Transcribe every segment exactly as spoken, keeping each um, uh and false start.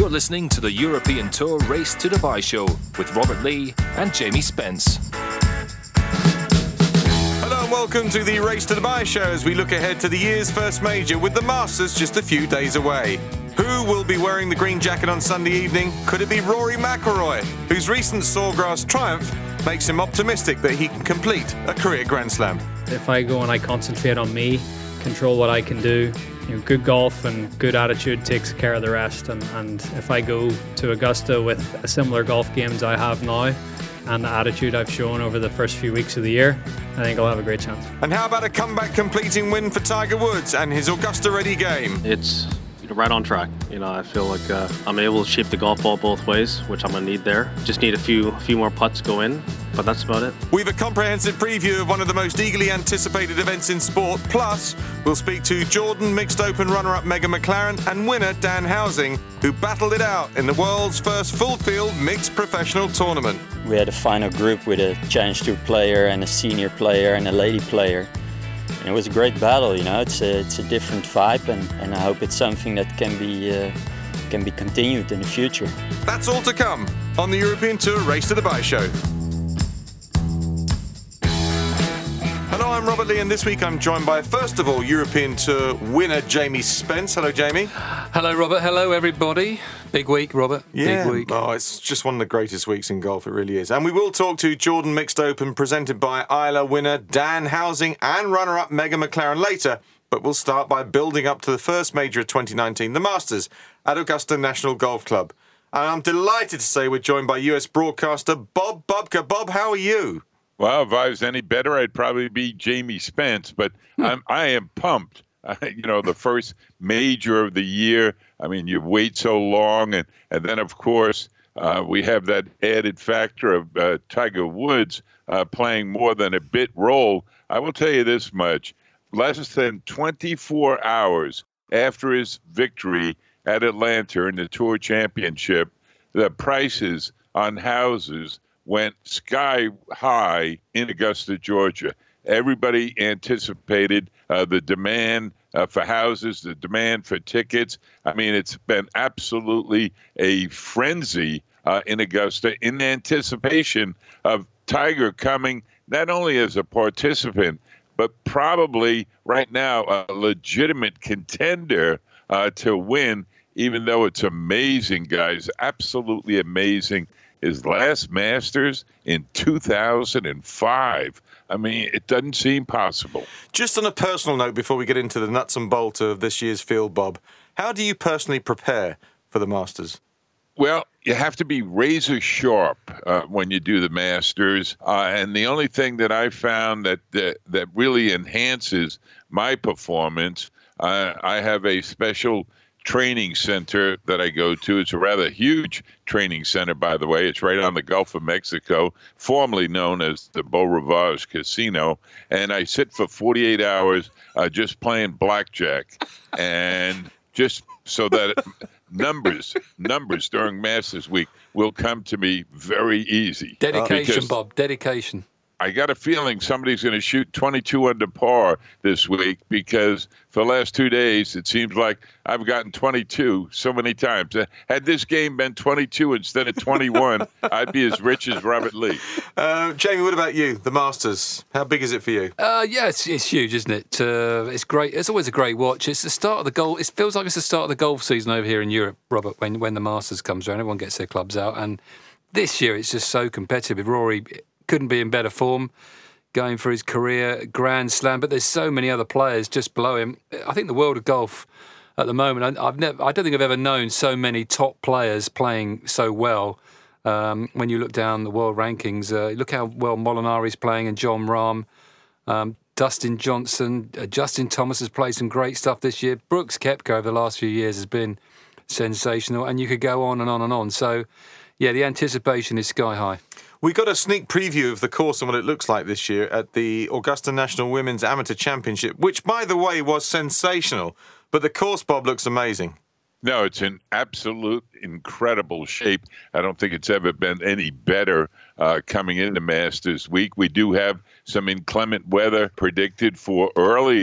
You're listening to the European Tour Race to Dubai show with Robert Lee and Jamie Spence. Hello and welcome to the Race to Dubai show as we look ahead to the year's first major with the Masters just a few days away. Who will be wearing the green jacket on Sunday evening? Could it be Rory McIlroy, whose recent Sawgrass triumph makes him optimistic that he can complete a career Grand Slam? If I go and I concentrate on me, control what I can do, you know, good golf and good attitude takes care of the rest. And, and if I go to Augusta with a similar golf game as I have now and the attitude I've shown over the first few weeks of the year, I think I'll have a great chance. And how about a comeback completing win for Tiger Woods and his Augusta-ready game? It's right on track. You know, I feel like uh, I'm able to shape the golf ball both ways, which I'm going to need there. Just need a few a few more putts go in, but that's about it. We've a comprehensive preview of one of the most eagerly anticipated events in sport. Plus, we'll speak to Jordan Mixed Open runner-up Megan McLaren and winner Dan Housing, who battled it out in the world's first full-field mixed professional tournament. We had a final group with a Challenge Tour player and a senior player and a lady player. And it was a great battle, you know. It's a it's a different vibe, and, and I hope it's something that can be uh, can be continued in the future. That's all to come on the European Tour Race to Dubai show. Hello, I'm Robert Lee, and this week I'm joined by, first of all, European Tour winner Jamie Spence. Hello, Jamie. Hello, Robert. Hello, everybody. Big week, Robert. Yeah. Big week. Oh, it's just one of the greatest weeks in golf. It really is. And we will talk to Jordan Mixed Open, presented by Isla winner Dan Housing and runner-up Megan McLaren later. But we'll start by building up to the first major of twenty nineteen, the Masters, at Augusta National Golf Club. And I'm delighted to say we're joined by U S broadcaster Bob Bubka. Bob, how are you? Well, if I was any better, I'd probably be Jamie Spence, but I'm, I am pumped. Uh, you know, the first major of the year. I mean, you wait so long, and, and then, of course, uh, we have that added factor of uh, Tiger Woods uh, playing more than a bit role. I will tell you this much. Less than twenty-four hours after his victory at Atlanta in the Tour Championship, the prices on houses went sky high in Augusta, Georgia. Everybody anticipated uh, the demand uh, for houses, the demand for tickets. I mean, it's been absolutely a frenzy uh, in Augusta in anticipation of Tiger coming not only as a participant, but probably right now a legitimate contender uh, to win, even though it's amazing, guys, absolutely amazing. His last Masters in two thousand five. I mean, it doesn't seem possible. Just on a personal note, before we get into the nuts and bolts of this year's field, Bob, how do you personally prepare for the Masters? Well, you have to be razor sharp uh, when you do the Masters. Uh, and the only thing that I found that, that, that really enhances my performance, uh, I have a special training center that I go to. It's a rather huge training center, by the way. It's right on the Gulf of Mexico, formerly known as the Beau Rivage Casino. And I sit for forty-eight hours uh, just playing blackjack. And just so that numbers, numbers during Masters Week will come to me very easy. Dedication, Bob, dedication. I got a feeling somebody's going to shoot twenty-two under par this week, because for the last two days, it seems like I've gotten twenty-two so many times. Had this game been twenty-two instead of twenty-one, I'd be as rich as Robert Lee. Uh, Jamie, what about you, the Masters? How big is it for you? Uh, yeah, it's, it's huge, isn't it? Uh, it's great. It's always a great watch. It's the start of the golf. It feels like it's the start of the golf season over here in Europe, Robert, when, when the Masters comes around. Everyone gets their clubs out. And this year, it's just so competitive. Rory couldn't be in better form going for his career Grand Slam, but there's so many other players just below him. I think the world of golf at the moment, I've never, I don't think I've ever known so many top players playing so well. Um, when you look down the world rankings, uh, look how well Molinari's playing and Jon Rahm, um, Dustin Johnson, uh, Justin Thomas has played some great stuff this year. Brooks Koepka over the last few years has been sensational, and you could go on and on and on. So, yeah, the anticipation is sky high. We got a sneak preview of the course and what it looks like this year at the Augusta National Women's Amateur Championship, which, by the way, was sensational. But the course, Bob, looks amazing. No, it's in absolute incredible shape. I don't think it's ever been any better uh, coming into Masters Week. We do have some inclement weather predicted for early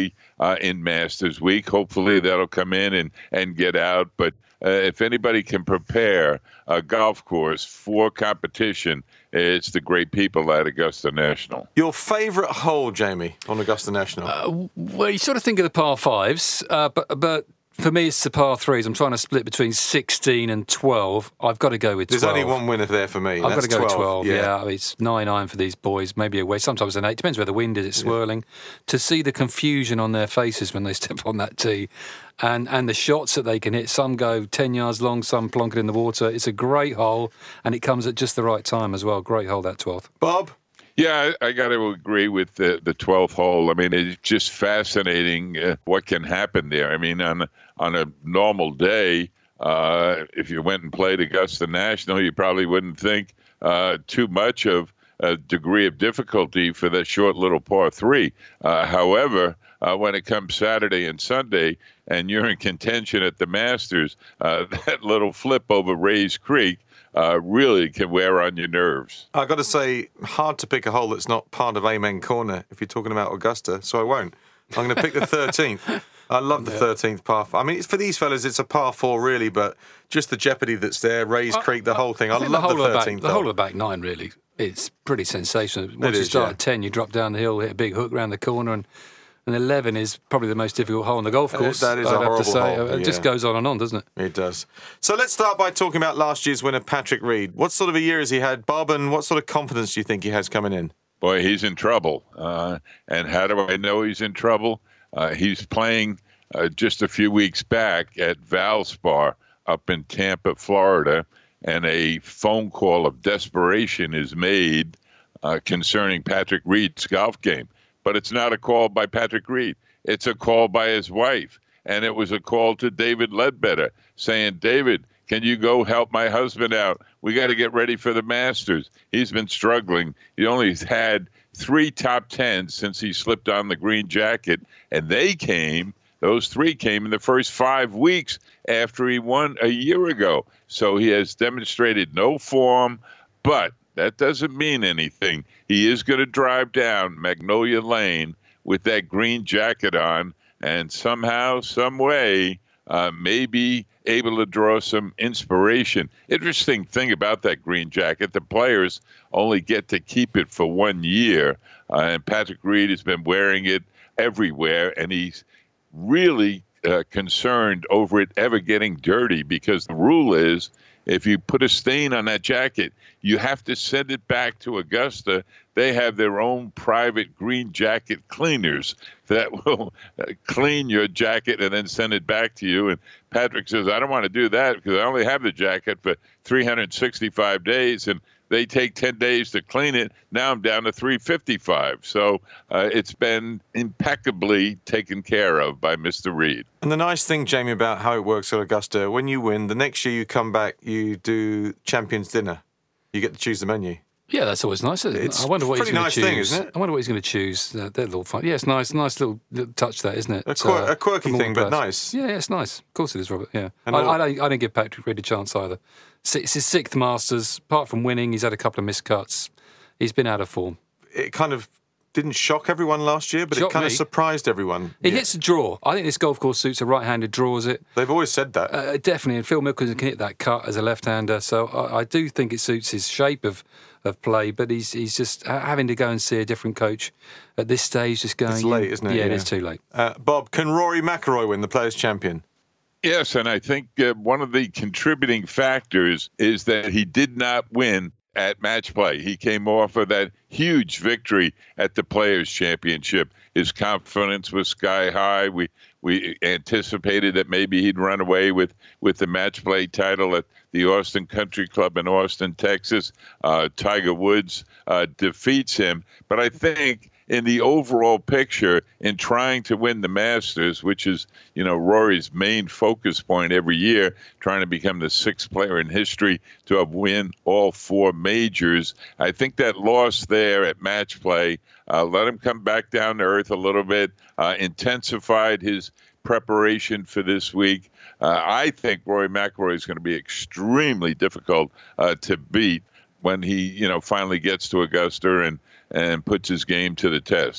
uh, in Masters Week. Hopefully that'll come in and, and get out. But uh, if anybody can prepare a golf course for competition, it's the great people at Augusta National. Your favourite hole, Jamie, on Augusta National? Uh, well, you sort of think of the par fives, uh, but but for me, it's the par threes. I'm trying to split between sixteen and twelve. I've got to go with twelve. There's only one winner there for me. I've That's got to go twelve. with twelve, yeah. yeah. I mean, it's nine iron for these boys, maybe away. Sometimes an eight. Depends where the wind is, it's swirling. Yeah. To see the confusion on their faces when they step on that tee and, and the shots that they can hit. Some go ten yards long, some plonk it in the water. It's a great hole, and it comes at just the right time as well. Great hole, that twelfth. Bob? Yeah, I, I got to agree with the, the twelfth hole. I mean, it's just fascinating uh, what can happen there. I mean, on, on a normal day, uh, if you went and played Augusta National, you probably wouldn't think uh, too much of a degree of difficulty for that short little par three. Uh, however, uh, when it comes Saturday and Sunday and you're in contention at the Masters, uh, that little flip over Rays Creek Uh, really can wear on your nerves. I've got to say, hard to pick a hole that's not part of Amen Corner if you're talking about Augusta, so I won't. I'm going to pick the thirteenth. I love the yeah. thirteenth par four. I mean, it's, for these fellas, it's a par four, really, but just the jeopardy that's there, Rays Creek, the I, whole thing. I, I love the, the thirteenth. The, the whole of the back nine, really, it's pretty sensational. Once it you is, start yeah. at ten, you drop down the hill, hit a big hook around the corner, and And eleven is probably the most difficult hole on the golf course. Uh, that is I'd a horrible have to say. hole. It yeah. just goes on and on, doesn't it? It does. So let's start by talking about last year's winner, Patrick Reed. What sort of a year has he had, Bob, and what sort of confidence do you think he has coming in? Boy, he's in trouble. Uh, and how do I know he's in trouble? Uh, he's playing uh, just a few weeks back at Valspar up in Tampa, Florida, and a phone call of desperation is made uh, concerning Patrick Reed's golf game. But it's not a call by Patrick Reed. It's a call by his wife. And it was a call to David Ledbetter saying, David, can you go help my husband out? We got to get ready for the Masters. He's been struggling. He only had three top tens since he slipped on the green jacket. And they came, those three came in the first five weeks after he won a year ago. So he has demonstrated no form, but that doesn't mean anything. He is going to drive down Magnolia Lane with that green jacket on and somehow, some way, uh, may be able to draw some inspiration. Interesting thing about that green jacket, the players only get to keep it for one year. Uh, and Patrick Reed has been wearing it everywhere, and he's really uh, concerned over it ever getting dirty because the rule is if you put a stain on that jacket, you have to send it back to Augusta. They have their own private green jacket cleaners that will clean your jacket and then send it back to you. And Patrick says, I don't want to do that because I only have the jacket for three hundred sixty-five days, and they take ten days to clean it. Now I'm down to three hundred fifty-five. So uh, it's been impeccably taken care of by Mister Reed. And the nice thing, Jamie, about how it works at Augusta, when you win, the next year you come back, you do Champions Dinner. You get to choose the menu. Yeah, that's always nice, isn't it? It's I wonder what a pretty he's going nice to choose. thing, isn't it? I wonder what he's going to choose. Uh, they're a little fun. Yeah, it's nice. Nice little, little touch, that, isn't it? A, quir- uh, a quirky thing, but nice. Yeah, yeah, it's nice. Of course it is, Robert. Yeah. I, all- I, don't, I don't give Patrick Reed a chance either. It's his sixth Masters. Apart from winning, he's had a couple of miscuts. He's been out of form. It kind of didn't shock everyone last year, but Shocked it kind me. of surprised everyone. He Yeah. hits a draw. I think this golf course suits a right-handed draw, is it? They've always said that. Uh, definitely, and Phil Mickelson can hit that cut as a left-hander, so I, I do think it suits his shape of, of play, but he's he's just ha- having to go and see a different coach at this stage, just going... It's late, isn't it? Yeah, it Yeah. is too late. Uh, Bob, can Rory McIlroy win the Players' Champion? Yes, and I think uh, one of the contributing factors is that he did not win at match play. He came off of that huge victory at the Players' Championship. His confidence was sky high. We we anticipated that maybe he'd run away with, with the match play title at the Austin Country Club in Austin, Texas. Uh, Tiger Woods uh, defeats him. But I think in the overall picture, in trying to win the Masters, which is, you know, Rory's main focus point every year, trying to become the sixth player in history to have win all four majors, I think that loss there at match play uh, let him come back down to earth a little bit, uh, intensified his preparation for this week. Uh, I think Rory McIlroy is going to be extremely difficult uh, to beat when he, you know, finally gets to Augusta and and puts his game to the test.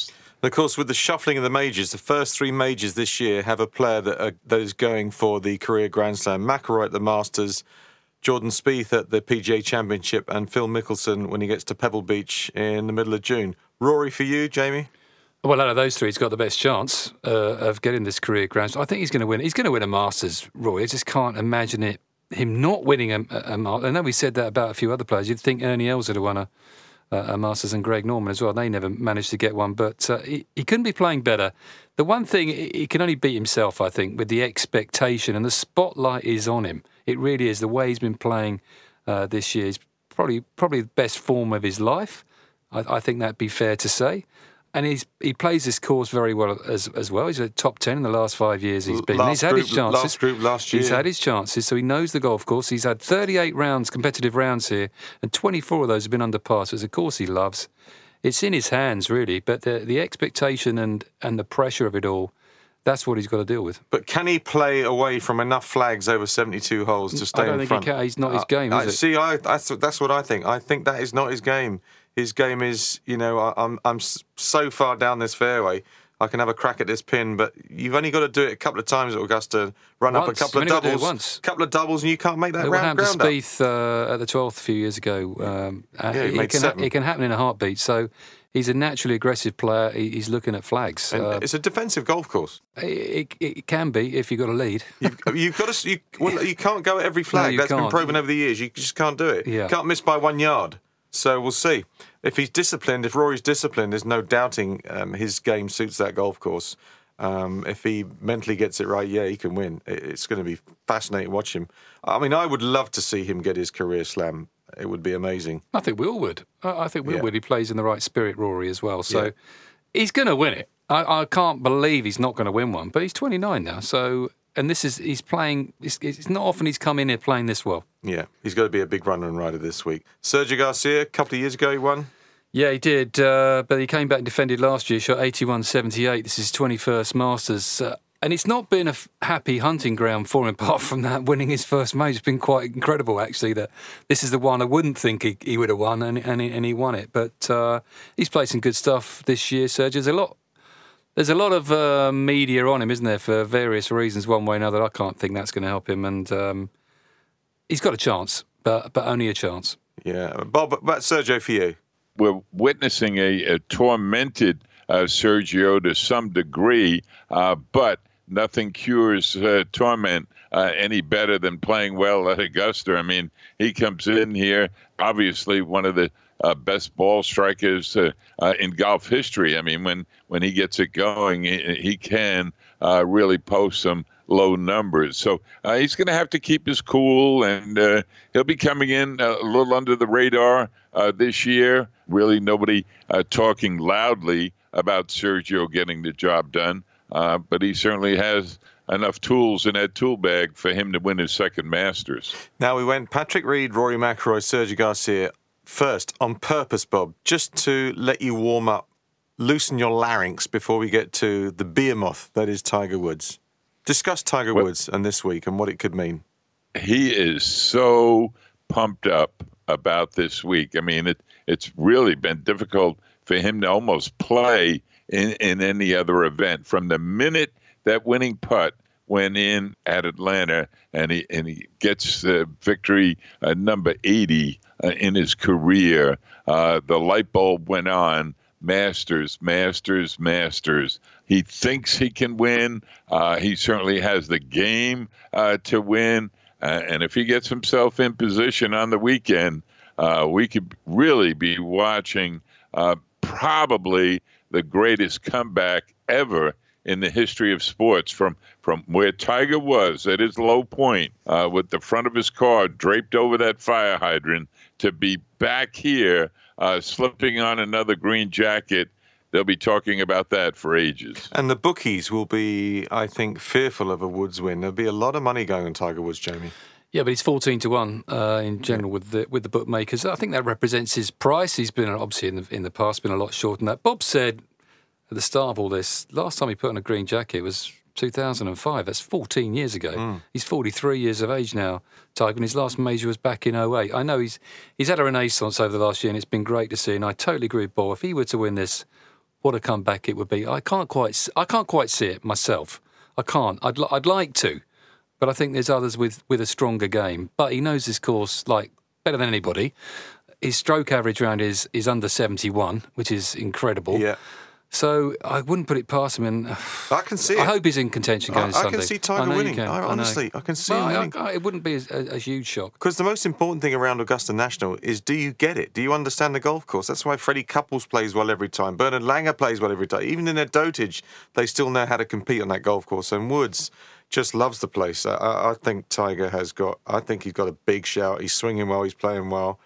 And of course, with the shuffling of the majors, the first three majors this year have a player that, are, that is going for the career Grand Slam. McIlroy at the Masters, Jordan Spieth at the P G A Championship, and Phil Mickelson when he gets to Pebble Beach in the middle of June. Rory for you, Jamie? Well, out of those three, he's got the best chance uh, of getting this career Grand Slam. I think he's going to win. He's going to win a Masters, Rory. I just can't imagine it. Him not winning a, a, a Masters. I know we said that about a few other players. You'd think Ernie Els would have won a, a Masters and Greg Norman as well. They never managed to get one, but uh, he, he couldn't be playing better. The one thing, he can only beat himself, I think, with the expectation, and the spotlight is on him. It really is. The way he's been playing uh, this year is probably probably the best form of his life. I, I think that'd be fair to say. And he's he plays this course very well as as well. He's a top ten in the last five years he's been. Last He's had group, his chances. Last group last year. He's had his chances, so he knows the golf course. He's had thirty-eight rounds, competitive rounds here, and twenty-four of those have been under par. So it's a course he loves. It's in his hands, really, but the the expectation and, and the pressure of it all, that's what he's got to deal with. But can he play away from enough flags over seventy-two holes to stay I don't in think front? he can. He's not his game, uh, is I, it? See, I, that's, that's what I think. I think that is not his game. His game is, you know, I, I'm I'm so far down this fairway, I can have a crack at this pin, but you've only got to do it a couple of times at Augusta, run Once. up a couple of You've only got to do it doubles, once. couple of doubles, and you can't make that What round happened to ground up. Spieth uh, at the twelfth a few years ago? Um, uh, Yeah, he it, made can, seven. it can happen in a heartbeat. So he's a naturally aggressive player. He, he's looking at flags. And Uh, it's a defensive golf course. it, it, it can be if you've got a lead. You've, you've got to. You, well, you can't go at every flag. you That's been can't. proven over the years. You just can't do it. Yeah. You can't miss by one yard. So we'll see. If he's disciplined, if Rory's disciplined, there's no doubting um, his game suits that golf course. Um, if he mentally gets it right, yeah, he can win. It, it's going to be fascinating to watch him. I mean, I would love to see him get his career slam. It would be amazing. I think we all would. I, I think we all Yeah. would. He plays in the right spirit, Rory, as well. So Yeah. he's going to win it. I, I can't believe he's not going to win one. But he's twenty-nine now. So, and this is, he's playing, it's, it's not often he's come in here playing this well. Yeah, he's got to be a big runner and rider this week. Sergio Garcia, a couple of years ago, he won. Yeah, he did, uh, but he came back and defended last year, shot eighty-one seventy-eight. This is his twenty-first Masters. Uh, and it's not been a f- happy hunting ground for him, apart from that, winning his first major. It's been quite incredible, actually, that this is the one I wouldn't think he, he would have won, and, and, he, and he won it. But uh, he's played some good stuff this year, Sergio. There's a lot, there's a lot of uh, media on him, isn't there, for various reasons, one way or another. I can't think that's going to help him. And um, he's got a chance, but but only a chance. Yeah. Bob, but Sergio, for you. We're witnessing a, a tormented uh, Sergio to some degree, uh, but nothing cures uh, torment uh, any better than playing well at Augusta. I mean, he comes in here, obviously one of the uh, best ball strikers uh, uh, in golf history. I mean, when, when he gets it going, he, he can uh, really post some low numbers. So uh, he's going to have to keep his cool, and uh, he'll be coming in a little under the radar uh, this year. Really nobody uh, talking loudly about Sergio getting the job done, uh, but he certainly has enough tools in that tool bag for him to win his second Masters. Now we went Patrick Reed, Rory McIlroy, Sergio Garcia first on purpose, Bob, just to let you warm up, loosen your larynx before we get to the behemoth that is Tiger Woods. Discuss Tiger Well, Woods and this week and what it could mean. He is so pumped up about this week. I mean, it it's really been difficult for him to almost play in, in any other event. From the minute that winning putt went in at Atlanta, and he and he gets the victory uh, number eighty uh, in his career, uh, the light bulb went on. Masters, Masters, Masters. He thinks he can win. Uh, he certainly has the game uh, to win. Uh, and if he gets himself in position on the weekend, uh, we could really be watching uh, probably the greatest comeback ever in the history of sports, from, from where Tiger was at his low point uh, with the front of his car draped over that fire hydrant to be back here uh, slipping on another green jacket. They'll be talking about that for ages. And the bookies will be, I think, fearful of a Woods win. There'll be a lot of money going on Tiger Woods, Jamie. Yeah, but he's fourteen to one uh, in general with the with the bookmakers. I think that represents his price. He's been obviously in the in the past been a lot shorter than that. Bob said at the start of all this, last time he put on a green jacket was two thousand five. That's fourteen years ago. Mm. He's forty-three years of age now, Tiger, and his last major was back in oh eight. I know he's he's had a renaissance over the last year, and it's been great to see. And I totally agree with Bob. If he were to win this, what a comeback it would be. I can't quite, I can't quite see it myself. I can't. I'd, li- I'd like to, but I think there's others with, with a stronger game. But he knows his course like better than anybody. His stroke average round is is under seventy-one, which is incredible. Yeah. So I wouldn't put it past him. And I can see it. I hope he's in contention going I, Sunday. I can see Tiger I know winning. You can. I, I honestly, know. I can see well, him I, winning. I, it wouldn't be a, a, a huge shock. Because the most important thing around Augusta National is, do you get it? Do you understand the golf course? That's why Freddie Couples plays well every time. Bernard Langer plays well every time. Even in their dotage, they still know how to compete on that golf course. And Woods just loves the place. I, I think Tiger has got, I think he's got a big shout. He's swinging well. He's playing well.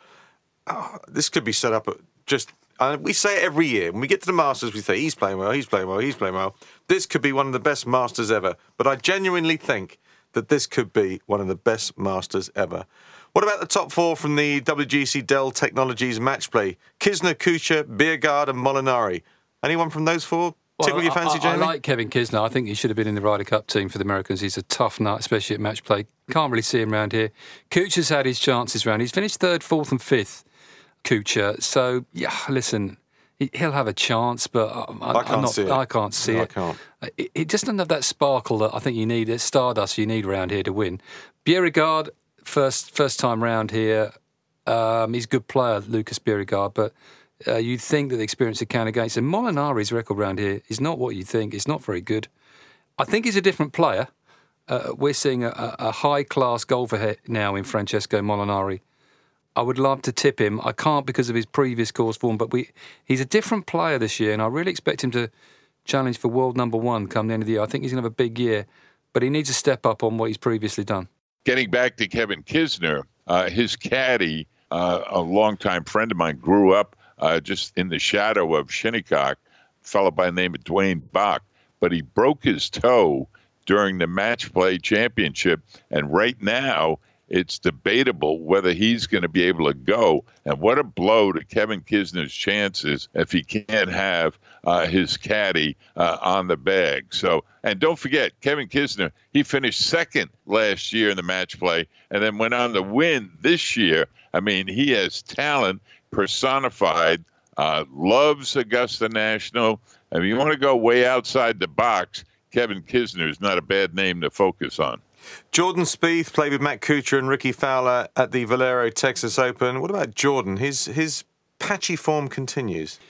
Oh, this could be set up at just... Uh, we say it every year. When we get to the Masters, we say, he's playing well, he's playing well, he's playing well. This could be one of the best Masters ever. But I genuinely think that this could be one of the best Masters ever. What about the top four from the W G C Dell Technologies match play? Kisner, Kuchar, Bjerregaard and Molinari. Anyone from those four tickle well, your fancy, I, I, Jamie? I like Kevin Kisner. I think he should have been in the Ryder Cup team for the Americans. He's a tough nut, especially at match play. Can't really see him around here. Kuchar's had his chances round. He's finished third, fourth and fifth, Kuchar. So, yeah, listen... He'll have a chance, but I, I can't I'm not, see it. I can't see no, it. I can't. It, it just doesn't have that sparkle that I think you need. It's stardust you need around here to win. Bjerregaard, first first time round here, um, he's a good player, Lucas Bjerregaard, but uh, you'd think that the experience would count against him. Molinari's record round here is not what you think. It's not very good. I think he's a different player. Uh, we're seeing a, a high-class golfer here now in Francesco Molinari. I would love to tip him. I can't because of his previous course form, but we he's a different player this year, and I really expect him to challenge for world number one come the end of the year. I think he's going to have a big year, but he needs to step up on what he's previously done. Getting back to Kevin Kisner, uh, his caddy, uh, a longtime friend of mine, grew up uh, just in the shadow of Shinnecock, a fellow by the name of Dwayne Bach, but he broke his toe during the match play championship, and right now it's debatable whether he's going to be able to go. And what a blow to Kevin Kisner's chances if he can't have uh, his caddy uh, on the bag. So, and don't forget, Kevin Kisner, he finished second last year in the match play and then went on to win this year. I mean, he has talent personified, uh, loves Augusta National. I mean, you want to go way outside the box, Kevin Kisner is not a bad name to focus on. Jordan Spieth played with Matt Kuchar and Ricky Fowler at the Valero Texas Open. What about Jordan? His his patchy form continues.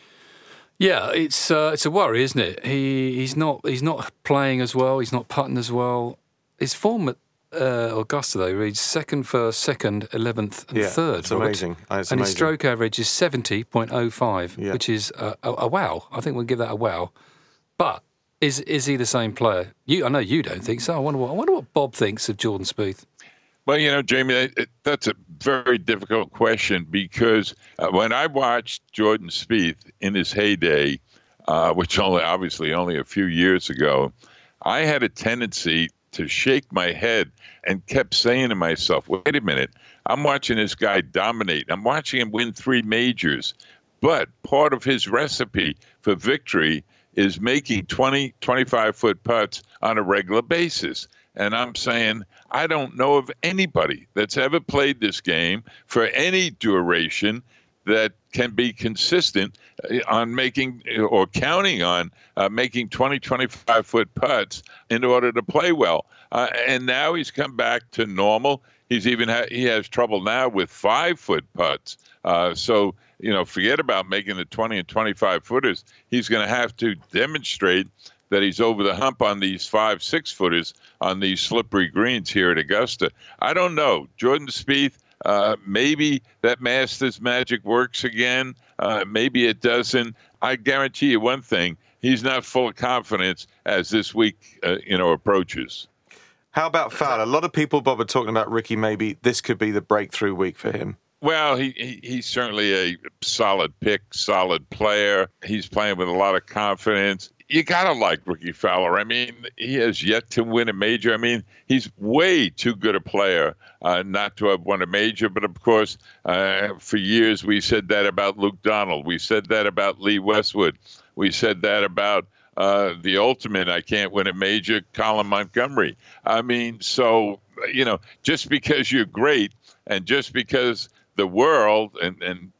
Yeah, it's uh, it's a worry, isn't it? He he's not he's not playing as well. He's not putting as well. His form at uh, Augusta though reads second, first, second, eleventh, and yeah, third. It's Robert. amazing. It's and amazing. his stroke average is seventy point oh five, yeah. which is a, a, a wow. I think we'll give that a wow. But is is he the same player? You, I know you don't think so. I wonder what I wonder what Bob thinks of Jordan Spieth. Well, you know, Jamie, it, that's a very difficult question because uh, when I watched Jordan Spieth in his heyday, uh, which only obviously only a few years ago, I had a tendency to shake my head and kept saying to myself, wait a minute, I'm watching this guy dominate. I'm watching him win three majors. But part of his recipe for victory is making twenty, twenty-five foot putts on a regular basis. And I'm saying, I don't know of anybody that's ever played this game for any duration that can be consistent on making or counting on uh, making twenty, twenty-five foot putts in order to play well. Uh, and now he's come back to normal. He's even ha- he has trouble now with five foot putts. Uh, so, you know, forget about making the twenty and twenty-five footers. He's going to have to demonstrate that he's over the hump on these five, six footers on these slippery greens here at Augusta. I don't know. Jordan Spieth, uh, maybe that Masters magic works again. Uh, maybe it doesn't. I guarantee you one thing. He's not full of confidence as this week, uh, you know, approaches. How about Fowler? A lot of people, Bob, are talking about Ricky. Maybe this could be the breakthrough week for him. Well, he, he he's certainly a solid pick, solid player. He's playing with a lot of confidence. You got to like Ricky Fowler. I mean, he has yet to win a major. I mean, he's way too good a player uh, not to have won a major. But, of course, uh, for years we said that about Luke Donald. We said that about Lee Westwood. We said that about uh, the ultimate, I can't win a major, Colin Montgomery. I mean, so, you know, just because you're great and just because the world and, and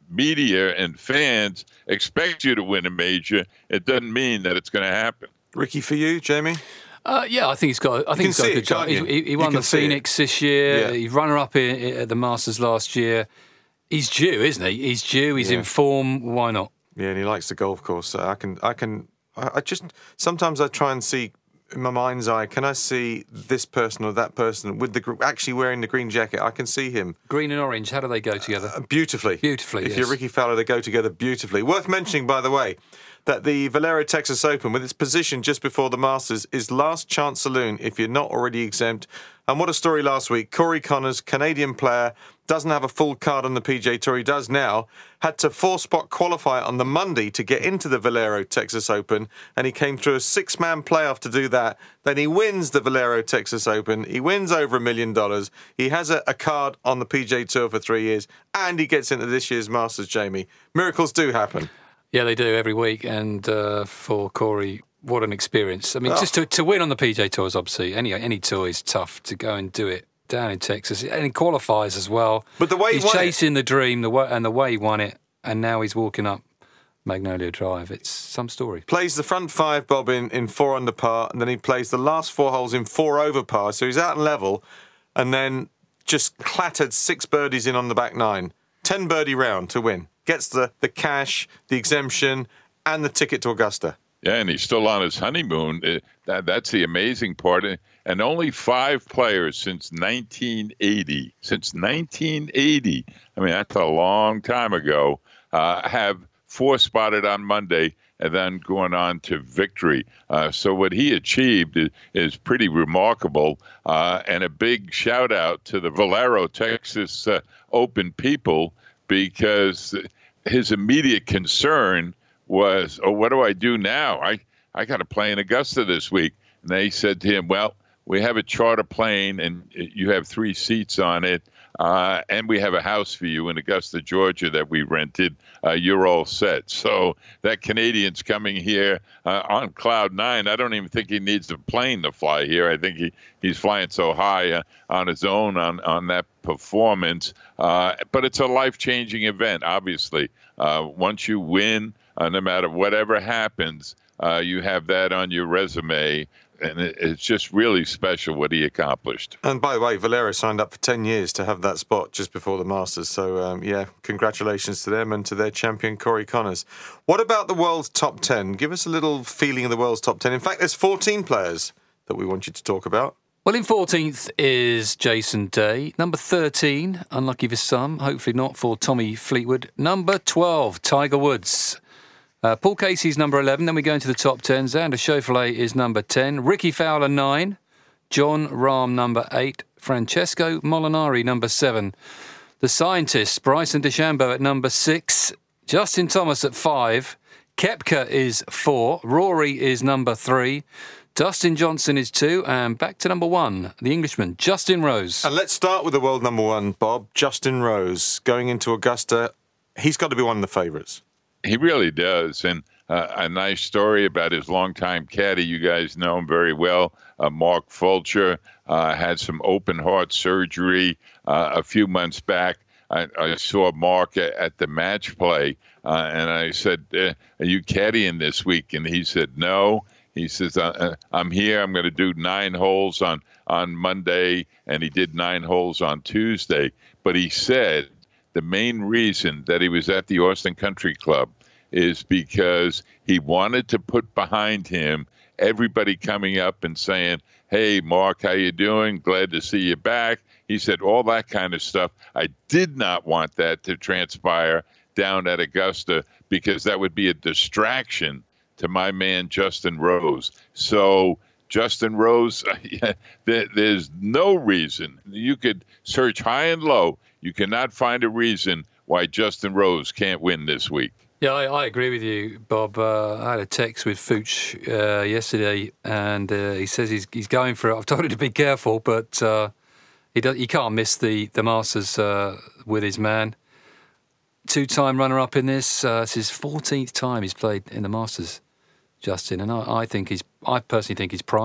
media and fans expect you to win a major, it doesn't mean that it's going to happen. Ricky, for you, Jamie? Uh, yeah, I think he's got. I think he's got a good chance. He, he won the Phoenix this year. Yeah. He runner-up in, at the Masters last year. He's due, isn't he? He's due. He's yeah. in form. Why not? Yeah, and he likes the golf course. So I can, I can, I just sometimes I try and see in my mind's eye. Can I see this person or that person with the actually wearing the green jacket? I can see him. Green and orange. How do they go together? Uh, beautifully. Beautifully. If yes. you're Ricky Fowler, they go together beautifully. Worth mentioning, by the way, that the Valero Texas Open, with its position just before the Masters, is last chance saloon if you're not already exempt. And what a story last week. Corey Connors, Canadian player, doesn't have a full card on the P G A Tour. He does now. Had to four-spot qualify on the Monday to get into the Valero Texas Open, and he came through a six-man playoff to do that. Then he wins the Valero Texas Open. He wins over a million dollars. He has a, a card on the P G A Tour for three years, and he gets into this year's Masters, Jamie. Miracles do happen. Yeah, they do every week, and uh, for Corey, what an experience. I mean, oh. just to, to win on the P G A Tour is obviously, any any tour is tough. To go and do it down in Texas, and he qualifies as well. But the way he's he won chasing it. the dream, the way, and the way he won it, and now he's walking up Magnolia Drive. It's some story. Plays the front five, Bob, in, in four under par, and then he plays the last four holes in four over par, so he's out and level, and then just clattered six birdies in on the back nine. Ten birdie round to win. Gets the, the cash, the exemption, and the ticket to Augusta. Yeah, and he's still on his honeymoon. Uh, that, that's the amazing part. And only five players since nineteen eighty, since nineteen eighty, I mean, that's a long time ago, uh, have four-spotted on Monday and then going on to victory. Uh, so what he achieved is, is pretty remarkable. Uh, and a big shout-out to the Valero Texas uh, Open people, because his immediate concern was, oh, what do I do now? I, I got to play in Augusta this week. And they said to him, well, we have a charter plane and you have three seats on it. Uh, and we have a house for you in Augusta, Georgia that we rented. Uh, you're all set. So that Canadian's coming here uh, on cloud nine. I don't even think he needs a plane to fly here. I think he, he's flying so high uh, on his own on, on that performance. Uh, but it's a life-changing event, obviously. Uh, once you win, uh, no matter whatever happens, uh, you have that on your resume. And it's just really special what he accomplished. And by the way, Valero signed up for ten years to have that spot just before the Masters. So, um, yeah, congratulations to them and to their champion, Corey Connors. What about the world's top ten? Give us a little feeling of the world's top ten. In fact, there's fourteen players that we want you to talk about. Well, in fourteenth is Jason Day. Number thirteen, unlucky for some, hopefully not for Tommy Fleetwood. Number twelve, Tiger Woods. Uh, Paul Casey's number eleven. Then we go into the top ten. Xander Schauffele is number ten. Ricky Fowler, nine. John Rahm, number eight. Francesco Molinari, number seven. The Scientists, Bryson DeChambeau at number six. Justin Thomas at five. Koepka is four. Rory is number three. Dustin Johnson is two. And back to number one, the Englishman, Justin Rose. And let's start with the world number one, Bob. Justin Rose, going into Augusta. He's got to be one of the favourites. He really does. And uh, a nice story about his longtime caddy. You guys know him very well. Uh, Mark Fulcher uh, had some open heart surgery uh, a few months back. I, I saw Mark at, at the match play, uh, and I said, uh, are you caddying this week? And he said, no. He says, uh, I'm here. I'm going to do nine holes on, on Monday, and he did nine holes on Tuesday. But he said, the main reason that he was at the Austin Country Club is because he wanted to put behind him everybody coming up and saying, hey, Mark, how you doing? Glad to see you back. He said all that kind of stuff. I did not want that to transpire down at Augusta because that would be a distraction to my man, Justin Rose. So Justin Rose, there's no reason. You could search high and low. You cannot find a reason why Justin Rose can't win this week. Yeah, I, I agree with you, Bob. Uh, I had a text with Fuchs uh, yesterday, and uh, he says he's he's going for it. I've told him to be careful, but uh, he does, he can't miss the the Masters uh, with his man. Two-time runner-up in this. Uh, it's his fourteenth time he's played in the Masters, Justin, and I, I think he's. I personally think he's primed.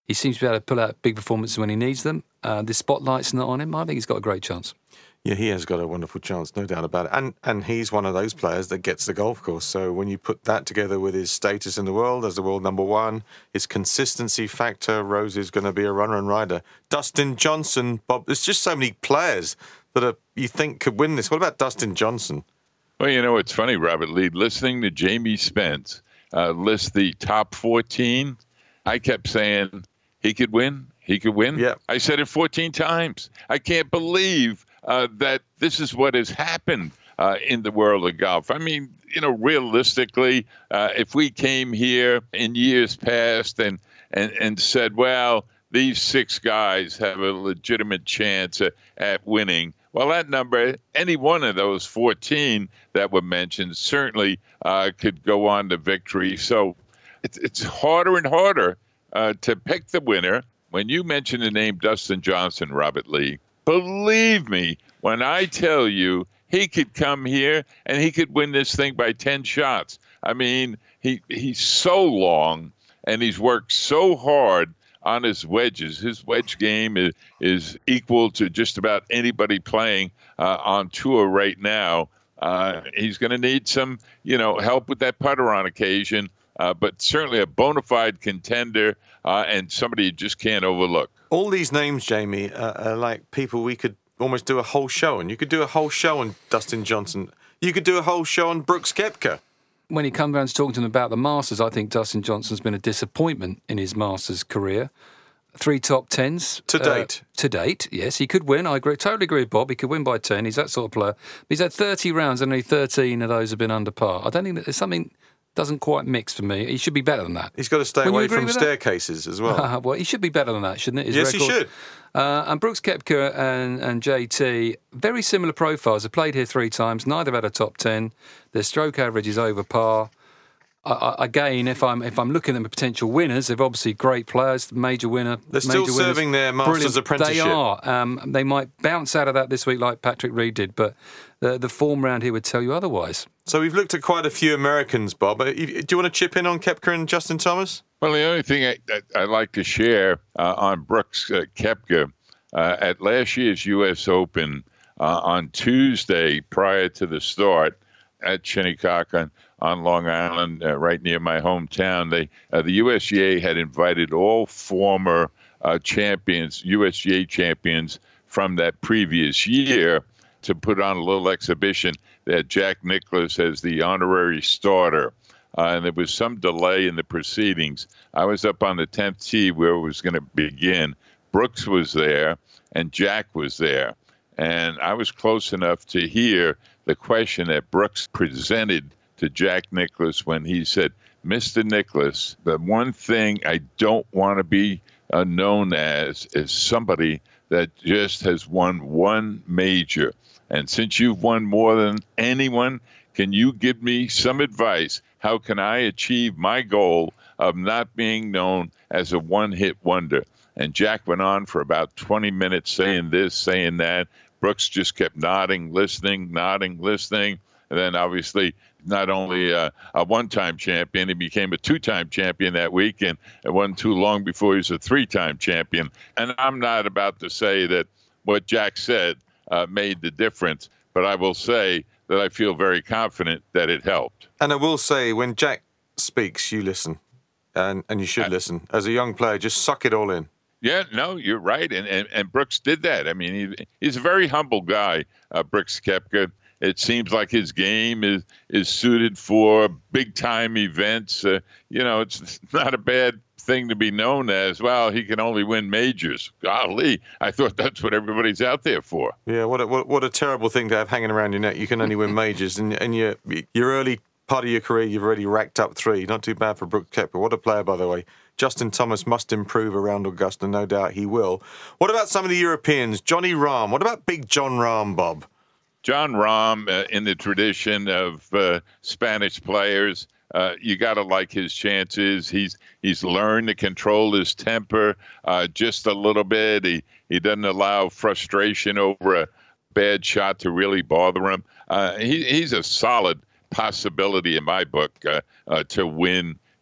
He seems to be able to pull out big performances when he needs them. Uh, the spotlight's not on him. I think he's got a great chance. Yeah, he has got a wonderful chance, no doubt about it. And and he's one of those players that gets the golf course. So when you put that together with his status in the world as the world number one, his consistency factor, Rose is going to be a runner and rider. Dustin Johnson, Bob, there's just so many players that are, you think could win this. What about Dustin Johnson? Well, you know, it's funny, Robert Lee, listening to Jamie Spence uh, list the top fourteen, I kept saying he could win, he could win. Yeah. I said it fourteen times. I can't believe uh, that this is what has happened uh, in the world of golf. I mean, you know, realistically, uh, if we came here in years past and, and, and said, well, these six guys have a legitimate chance at, at winning, well, that number, any one of those fourteen that were mentioned, certainly uh, could go on to victory. So it's, it's harder and harder uh, to pick the winner. When you mention the name Dustin Johnson, Robert Lee, believe me when I tell you he could come here and he could win this thing by ten shots. I mean, he he's so long and he's worked so hard on his wedges. His wedge game is, is equal to just about anybody playing uh, on tour right now. Uh, he's going to need some, you know, help with that putter on occasion, uh, but certainly a bona fide contender uh, and somebody you just can't overlook. All these names, Jamie, uh, are like people we could almost do a whole show on. You could do a whole show on Dustin Johnson. You could do a whole show on Brooks Koepka. When he comes around to talking to him about the Masters, I think Dustin Johnson's been a disappointment in his Masters career. Three top tens. To date. Uh, to date, yes. He could win. I agree. Totally agree with Bob. He could win by ten. He's that sort of player. But he's had thirty rounds and only thirteen of those have been under par. I don't think that there's something doesn't quite mix for me. He should be better than that. He's got to stay Wouldn't you away agree from with that? staircases as well. Uh, well, he should be better than that, shouldn't it? His Yes, he record. should. Uh, and Brooks Koepka and, and J T, very similar profiles. They've played here three times. Neither have had a top ten. Their stroke average is over par. I, I, again, if I'm if I'm looking at the potential winners, they're obviously great players. Major winner. They're still major serving winners. their Masters Brilliant. apprenticeship. They are. Um, they might bounce out of that this week like Patrick Reed did, but the, the form round here would tell you otherwise. So we've looked at quite a few Americans, Bob. Do you want to chip in on Koepka and Justin Thomas? Well, the only thing I, I, I'd like to share uh, on Brooks uh, Koepka, uh, at last year's U S Open uh, on Tuesday prior to the start at Shinnecock on, on Long Island, uh, right near my hometown, they uh, the U S G A had invited all former uh, champions, U S G A champions from that previous year to put on a little exhibition. They had Jack Nicklaus as the honorary starter. Uh, and there was some delay in the proceedings. I was up on the tenth tee where it was going to begin. Brooks was there, and Jack was there. And I was close enough to hear the question that Brooks presented to Jack Nicklaus when he said, Mister Nicklaus, the one thing I don't want to be uh, known as is somebody that just has won one major. And since you've won more than anyone, can you give me some advice? How can I achieve my goal of not being known as a one-hit wonder? And Jack went on for about twenty minutes saying this, saying that. Brooks just kept nodding, listening, nodding, listening. And then obviously not only uh, a one-time champion, he became a two-time champion that week, and it wasn't too long before he was a three-time champion. And I'm not about to say that what Jack said uh, made the difference, but I will say that I feel very confident that it helped. And I will say, when Jack speaks, you listen, and, and you should I, listen. As a young player, just suck it all in. Yeah, no, you're right. And, and, and Brooks did that. I mean, he, he's a very humble guy, uh, Brooks Koepka. It seems like his game is, is suited for big-time events. Uh, you know, it's not a bad thing to be known as, well, he can only win majors. Golly, I thought that's what everybody's out there for. Yeah, what a, what, what a terrible thing to have hanging around your neck. You can only win majors. And, and your, your early part of your career, you've already racked up three. Not too bad for Brooks Koepka. What a player, by the way. Justin Thomas must improve around Augusta. No doubt he will. What about some of the Europeans? Johnny Rahm. What about Big John Rahm, Bob? John Rahm, uh, in the tradition of uh, Spanish players, uh, you got to like his chances. He's he's learned to control his temper uh, just a little bit. He he doesn't allow frustration over a bad shot to really bother him. Uh, he he's a solid possibility in my book uh, uh, to win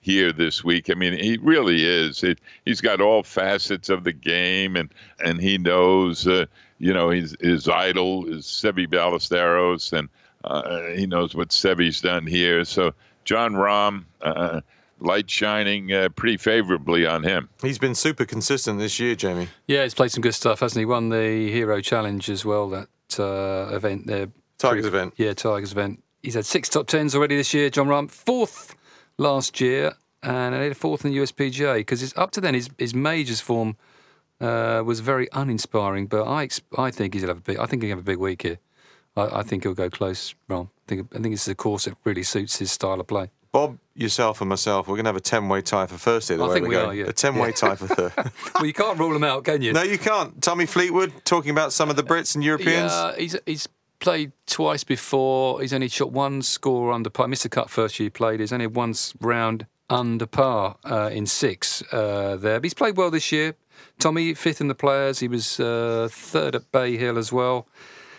here this week. I mean, he really is. It, he's got all facets of the game, and and he knows, uh, you know, his his idol is Seve Ballesteros, and uh, he knows what Seve's done here. So Jon Rahm, uh, light shining uh, pretty favorably on him. He's been super consistent this year, Jamie. Yeah, he's played some good stuff, hasn't he? Won the Hero Challenge as well, that uh, event there. Tigers event. Yeah, Tigers event. He's had six top tens already this year, Jon Rahm. Fourth last year, and he had a fourth in the U S P G A, because up to then his, his majors form uh, was very uninspiring, but I I think he'll have a big, I think he'll have a big week here. I, I think he'll go close, Rahm. I think, I think this is a course that really suits his style of play. Bob, yourself and myself, we're going to have a ten-way tie for first here. The I way think we're we going. are, yeah. A ten-way Yeah. tie for third. Well, you can't rule them out, can you? No, you can't. Tommy Fleetwood, talking about some of the Brits and Europeans. Yeah, he's he's played twice before. He's only shot one score under par. Missed the cut first year he played. He's only one round under par uh, in six uh, there. But he's played well this year. Tommy, fifth in the Players. He was uh, third at Bay Hill as well.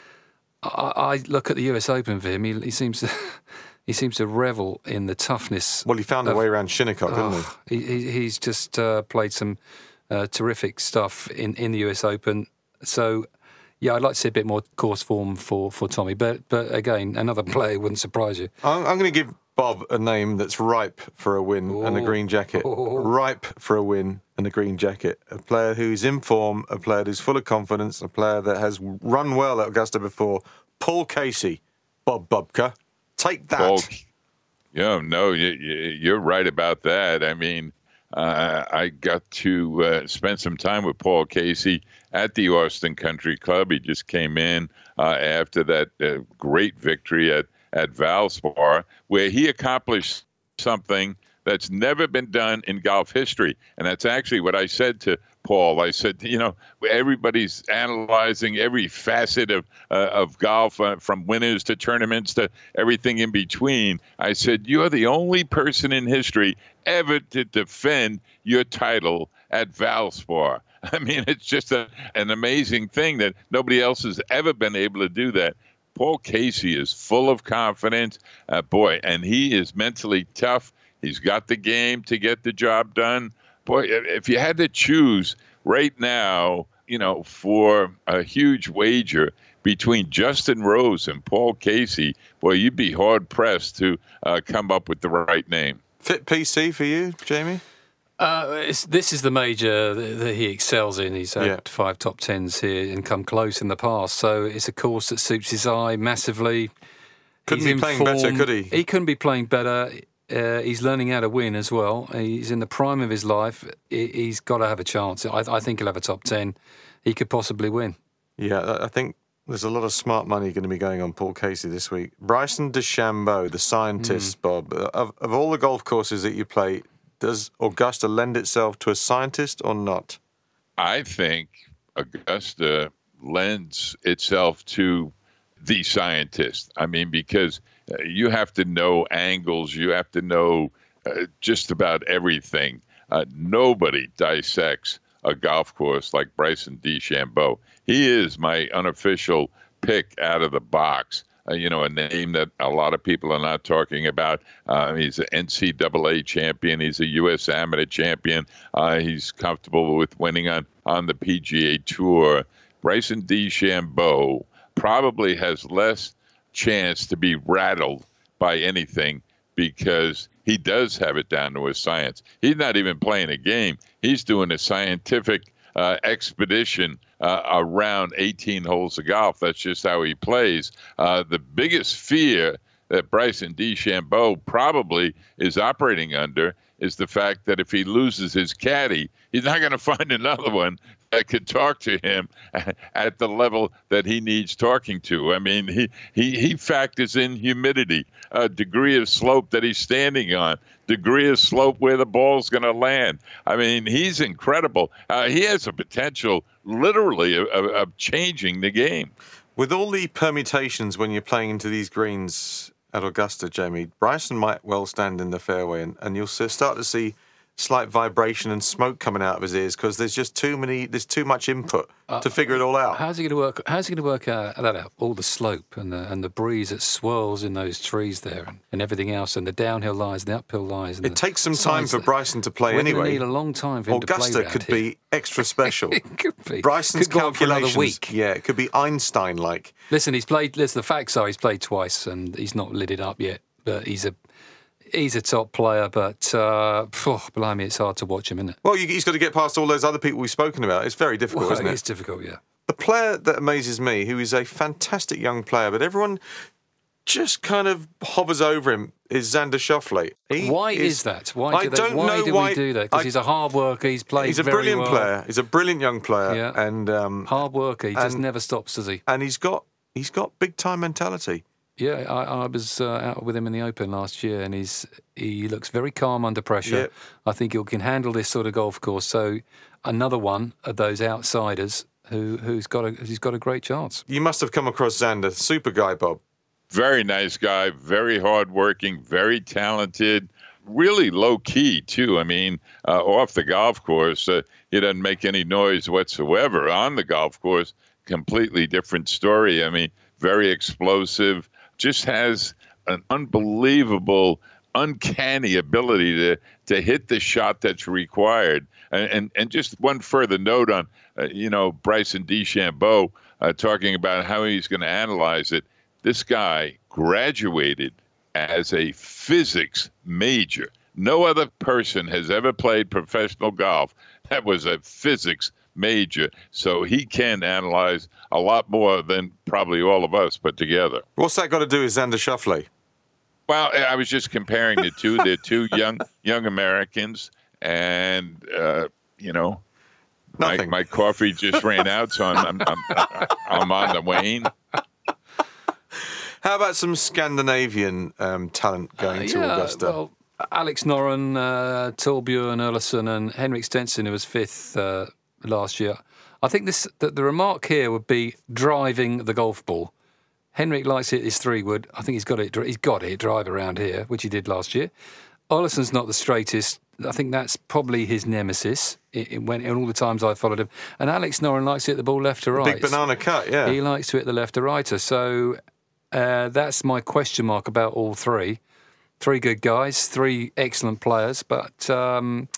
I, I look at the U S Open for him. He, he seems to he seems to revel in the toughness. Well, he found a of, way around Shinnecock, didn't he? oh, he? he? He's just uh, played some uh, terrific stuff in, in the U S Open. So, yeah, I'd like to see a bit more course form for, for Tommy. But but again, another player wouldn't surprise you. I'm, I'm going to give Bob a name that's ripe for a win Ooh. and a green jacket. Ooh. Ripe for a win and a green jacket. A player who's in form, a player who's full of confidence, a player that has run well at Augusta before. Paul Casey. Bob Bubka. Take that. Paul, yeah, no, you, you, you're right about that. I mean, uh, I got to uh, spend some time with Paul Casey at the Austin Country Club. He just came in uh, after that uh, great victory at, at Valspar, where he accomplished something that's never been done in golf history. And that's actually what I said to Paul. I said, you know, everybody's analyzing every facet of uh, of golf, uh, from winners to tournaments to everything in between. I said, you're the only person in history ever to defend your title at Valspar. I mean, it's just a, an amazing thing that nobody else has ever been able to do that. Paul Casey is full of confidence, uh, boy, and he is mentally tough. He's got the game to get the job done. Boy, if you had to choose right now, you know, for a huge wager between Justin Rose and Paul Casey, boy, you'd be hard-pressed to uh, come up with the right name. Fit P C for you, Jamie? Uh, it's, this is the major that, that he excels in. He's had Yeah. five top tens here and come close in the past. So it's a course that suits his eye massively. Couldn't He's be in playing better, form. could he? He couldn't be playing better. Uh, he's learning how to win as well. He's in the prime of his life. He, he's got to have a chance. I, I think he'll have a top ten. He could possibly win. Yeah, I think there's a lot of smart money going to be going on Paul Casey this week. Bryson DeChambeau, the scientist, Bob. Of, of all the golf courses that you play, does Augusta lend itself to a scientist or not? I think Augusta lends itself to the scientist. I mean, because uh, you have to know angles, you have to know uh, just about everything. Uh, nobody dissects a golf course like Bryson DeChambeau. He is my unofficial pick out of the box. Uh, you know, a name that a lot of people are not talking about. Uh, he's an N C double A champion. He's a U S Amateur champion. Uh, he's comfortable with winning on, on the P G A Tour. Bryson DeChambeau probably has less chance to be rattled by anything because he does have it down to a science. He's not even playing a game. He's doing a scientific uh, expedition uh, around eighteen holes of golf. That's just how he plays. Uh, the biggest fear that Bryson DeChambeau probably is operating under is the fact that if he loses his caddy, he's not going to find another one that could talk to him at the level that he needs talking to. I mean, he, he, he factors in humidity, a degree of slope that he's standing on, degree of slope where the ball's going to land. I mean, he's incredible. Uh, he has a potential, literally, of, of changing the game. With all the permutations when you're playing into these greens at Augusta, Jamie, Bryson might well stand in the fairway, and, and you'll start to see slight vibration and smoke coming out of his ears because there's just too many, there's too much input uh, to figure it all out. How's he going to work? How's he going to work out that out? All the slope and the and the breeze that swirls in those trees there, and, and everything else, and the downhill lies and the uphill lies. And it takes some time for Bryson to play We're anyway. We need a long time for him Augusta to play could here. be extra special. It could be. Bryson's could go on for calculations. another week. Yeah, it could be Einstein-like. Listen, he's played. Listen, the facts are he's played twice and he's not lit it up yet. But he's a he's a top player. But uh, oh, blimey, it's hard to watch him, isn't it? Well, you, he's got to get past all those other people we've spoken about. It's very difficult, well, isn't it? It's difficult, yeah. The player that amazes me, who is a fantastic young player, but everyone just kind of hovers over him, is Xander Schauffele. He why is, is that? Why do, I they, don't why know do why, we do that? Because he's a hard worker. He's played He's a very brilliant well. player. He's a brilliant young player. Yeah. And um, hard worker. He and, just never stops, does he? And he's got he's got big time mentality. Yeah, I, I was uh, out with him in the Open last year, and he's he looks very calm under pressure. Yep. I think he can handle this sort of golf course. So another one of those outsiders who who's got a who's got a great chance. You must have come across Xander, super guy, Bob. Very nice guy, very hardworking, very talented, really low key too. I mean, uh, off the golf course, uh, he doesn't make any noise whatsoever. On the golf course, completely different story. I mean, very explosive. Just has an unbelievable, uncanny ability to to hit the shot that's required. And and, and just one further note on, uh, you know, Bryson DeChambeau uh, talking about how he's going to analyze it. This guy graduated as a physics major. No other person has ever played professional golf that was a physics major, so he can analyze a lot more than probably all of us put together. What's that got to do with Xander Schauffele? Well, I was just comparing the two. They're two young young Americans, and uh, you know, my, my coffee just ran out, so I'm I'm, I'm, I'm on the wane. How about some Scandinavian um, talent going uh, to yeah, Augusta? Well, Alex Noren, uh, Torbjörn Olesen, and Henrik Stenson, who was fifth uh, last year. I think this that the remark here would be driving the golf ball. Henrik likes to hit his three wood. I think he's got it. He's got it drive around here, which he did last year. Olesen's not the straightest. I think that's probably his nemesis. It, it went in all the times I followed him. And Alex Noren likes to hit the ball left to right. Big banana cut, yeah. He likes to hit the left to righter. So uh, that's my question mark about all three. Three good guys, three excellent players, but um,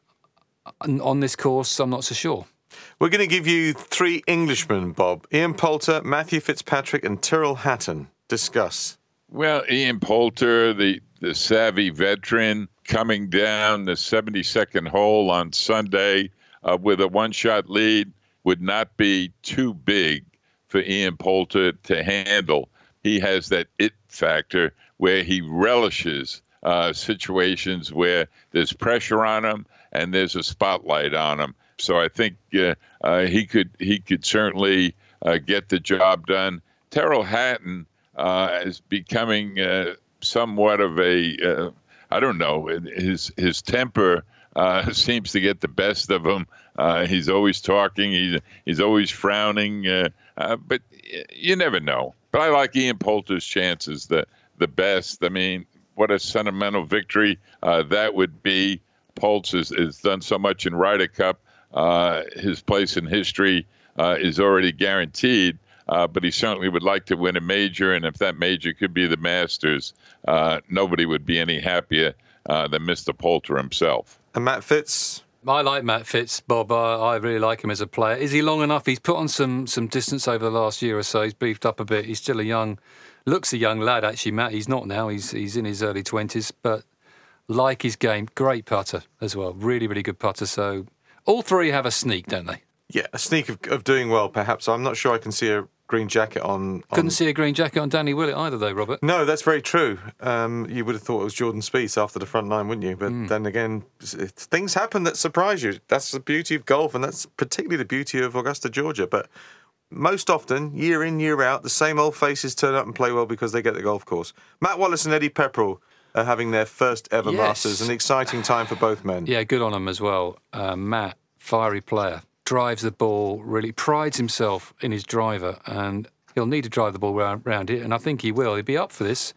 on this course, I'm not so sure. We're going to give you three Englishmen, Bob. Ian Poulter, Matthew Fitzpatrick and Tyrrell Hatton. Discuss. Well, Ian Poulter, the, the savvy veteran, coming down the seventy-second hole on Sunday uh, with a one-shot lead would not be too big for Ian Poulter to handle. He has that it factor where he relishes uh, situations where there's pressure on him and there's a spotlight on him. So I think uh, uh, he could he could certainly uh, get the job done. Tyrrell Hatton uh, is becoming uh, somewhat of a uh, I don't know, his his temper uh, seems to get the best of him. Uh, he's always talking. He's he's always frowning. Uh, uh, but you never know. But I like Ian Poulter's chances the the best. I mean, what a sentimental victory uh, that would be. Poulter has, has done so much in Ryder Cup. Uh, his place in history uh, is already guaranteed. Uh, but he certainly would like to win a major, and if that major could be the Masters, uh, nobody would be any happier uh, than Mister Poulter himself. And Matt Fitz? I like Matt Fitz, Bob. I, I really like him as a player. Is he long enough? He's put on some some distance over the last year or so. He's beefed up a bit. He's still a young, looks a young lad, actually, Matt. He's not now. He's, he's in his early twenties, but like his game. Great putter as well. Really, really good putter. So all three have a sneak, don't they? Yeah, a sneak of, of doing well, perhaps. I'm not sure I can see a green jacket on, on... Couldn't see a green jacket on Danny Willett either, though, Robert. No, that's very true. Um, you would have thought it was Jordan Spieth after the front nine, wouldn't you? But mm. then again, things happen that surprise you. That's the beauty of golf, and that's particularly the beauty of Augusta, Georgia. But most often, year in, year out, the same old faces turn up and play well because they get the golf course. Matt Wallace and Eddie Pepperell are having their first ever yes. Masters, an exciting time for both men. Yeah, good on them as well. Uh, Matt, fiery player. Drives the ball, really prides himself in his driver, and he'll need to drive the ball round, round it, and I think he will. He'll be up for this.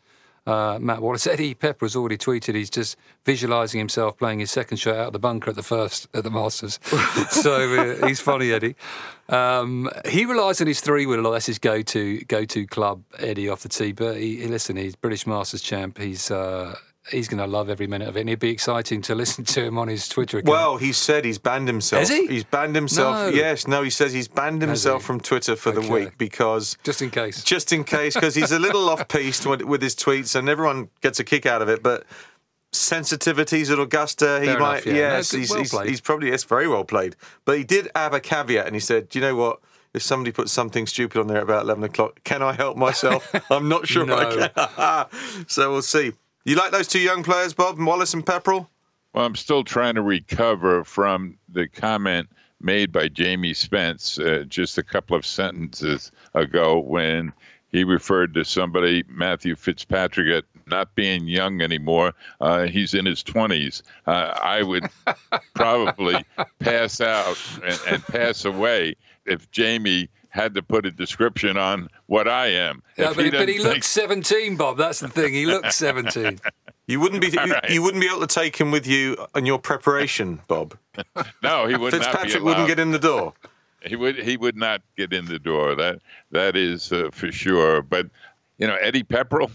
Uh, Matt Wallace. Eddie Pepper has already tweeted he's just visualising himself playing his second shot out of the bunker at the first at the Masters. so uh, he's funny, Eddie. Um, he relies on his three-wood a lot. That's his go-to go-to club, Eddie, off the tee. But he, he, listen, he's British Masters champ. He's uh, he's going to love every minute of it, and it'd be exciting to listen to him on his Twitter account. Well, he said he's banned himself. Has he? He's banned himself. No. Yes, no, he says he's banned himself he? from Twitter for Okay. the week because... Just in case. Just in case, because he's a little off-piste with, with his tweets, and everyone gets a kick out of it, but sensitivities at Augusta, he Fair might... enough, yeah. Yes, No, good- he's, well he's, played. he's probably... Yes, very well played. But he did have a caveat, and he said, do you know what? If somebody puts something stupid on there about eleven o'clock, can I help myself? I'm not sure No. I can. So we'll see. You like those two young players, Bob, Wallace and Pepperell? Well, I'm still trying to recover from the comment made by Jamie Spence uh, just a couple of sentences ago when he referred to somebody, Matthew Fitzpatrick, at not being young anymore. Uh, he's in his twenties. Uh, I would probably pass out and, and pass away if Jamie had to put a description on what I am. Yeah, If but, he, but doesn't he think- looks seventeen, Bob. That's the thing. He looks seventeen. You wouldn't be you, right. you wouldn't be able to take him with you on your preparation, Bob. No, he would not be Fitzpatrick allowed. wouldn't get in the door. He would he would not get in the door. That that is uh, for sure. But you know, Eddie Pepperell,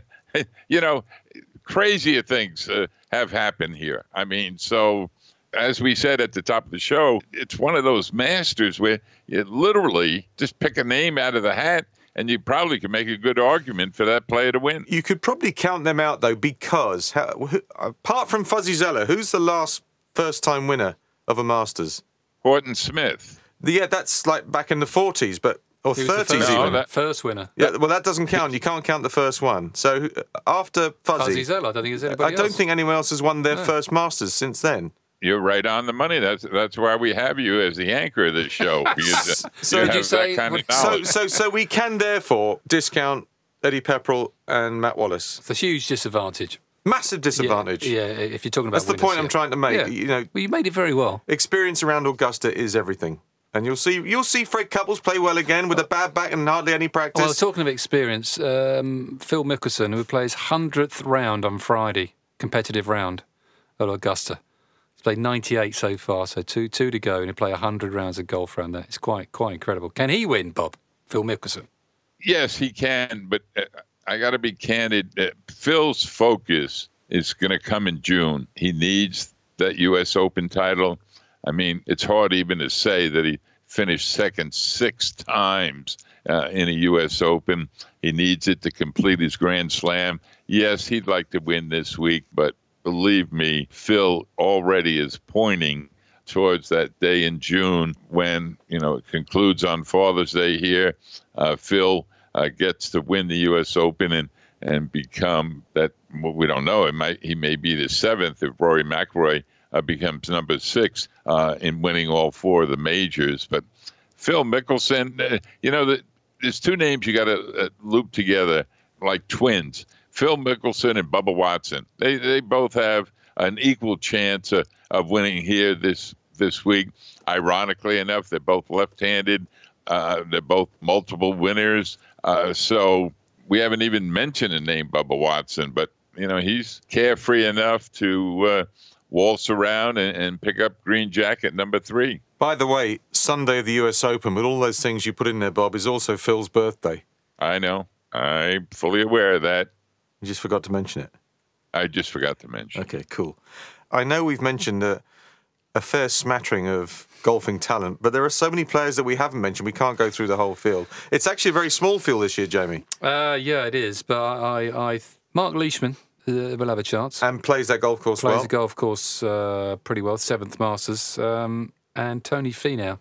you know, crazier things uh, have happened here. I mean, so as we said at the top of the show, it's one of those Masters where you literally just pick a name out of the hat, and you probably can make a good argument for that player to win. You could probably count them out though, because how, who, apart from Fuzzy Zeller, who's the last first-time winner of a Masters? Horton Smith. Yeah, that's like back in the forties, but or He was the thirties first, No, even. winner. that- first winner. Yeah, well, that doesn't count. You can't count the first one. So uh, after Fuzzy, Fuzzy Zell, I don't think there's I anybody don't else. think anyone else has won their first Masters since then. You're right on the money. That's that's why we have you as the anchor of this show, because uh, So you did have you say- that kind of what- So, knowledge. so, so we can therefore discount Eddie Pepperell and Matt Wallace. It's a huge disadvantage. Massive disadvantage. Yeah, yeah, if you're talking about That's the winners, point I'm yeah. trying to make. Yeah. You know, Well, you made it very well. experience around Augusta is everything, and you'll see you'll see Fred Couples play well again with a bad back and hardly any practice. Well, talking of experience, um, Phil Mickelson, who plays hundredth round on Friday, competitive round at Augusta. He's played ninety-eight so far, so two two to go, and he'll play one hundred rounds of golf around there. It's quite quite incredible. Can he win, Bob? Phil Mickelson. Yes, he can, but uh, I got to be candid. Uh, Phil's focus is going to come in June. He needs that U S Open title. I mean, it's hard even to say that he finished second six times uh, in a U S Open. He needs it to complete his Grand Slam. Yes, he'd like to win this week, but believe me, Phil already is pointing towards that day in June when, you know, it concludes on Father's Day here. Uh, Phil uh, gets to win the U S Open and, and become that, well, we don't know, it might, he may be the seventh if Rory McIlroy uh, becomes number six uh, in winning all four of the majors. But Phil Mickelson, uh, you know, the, there's two names you got to uh, loop together like twins. Phil Mickelson and Bubba Watson. They they both have an equal chance uh, of winning here this this week. Ironically enough, they're both left-handed. Uh, they're both multiple winners. Uh, so we haven't even mentioned the name Bubba Watson, but you know he's carefree enough to uh, waltz around and, and pick up green jacket number three. By the way, Sunday of the U S Open, with all those things you put in there, Bob, is also Phil's birthday. I know. I'm fully aware of that. You just forgot to mention it. I just forgot to mention. Okay, cool. I know we've mentioned a, a fair smattering of golfing talent, but there are so many players that we haven't mentioned, we can't go through the whole field. It's actually a very small field this year, Jamie, Uh, yeah, it is. But I, I Mark Leishman uh, will have a chance. and plays that golf course Plays well. the golf course uh, pretty well. Seventh Masters. Um, and Tony Finau.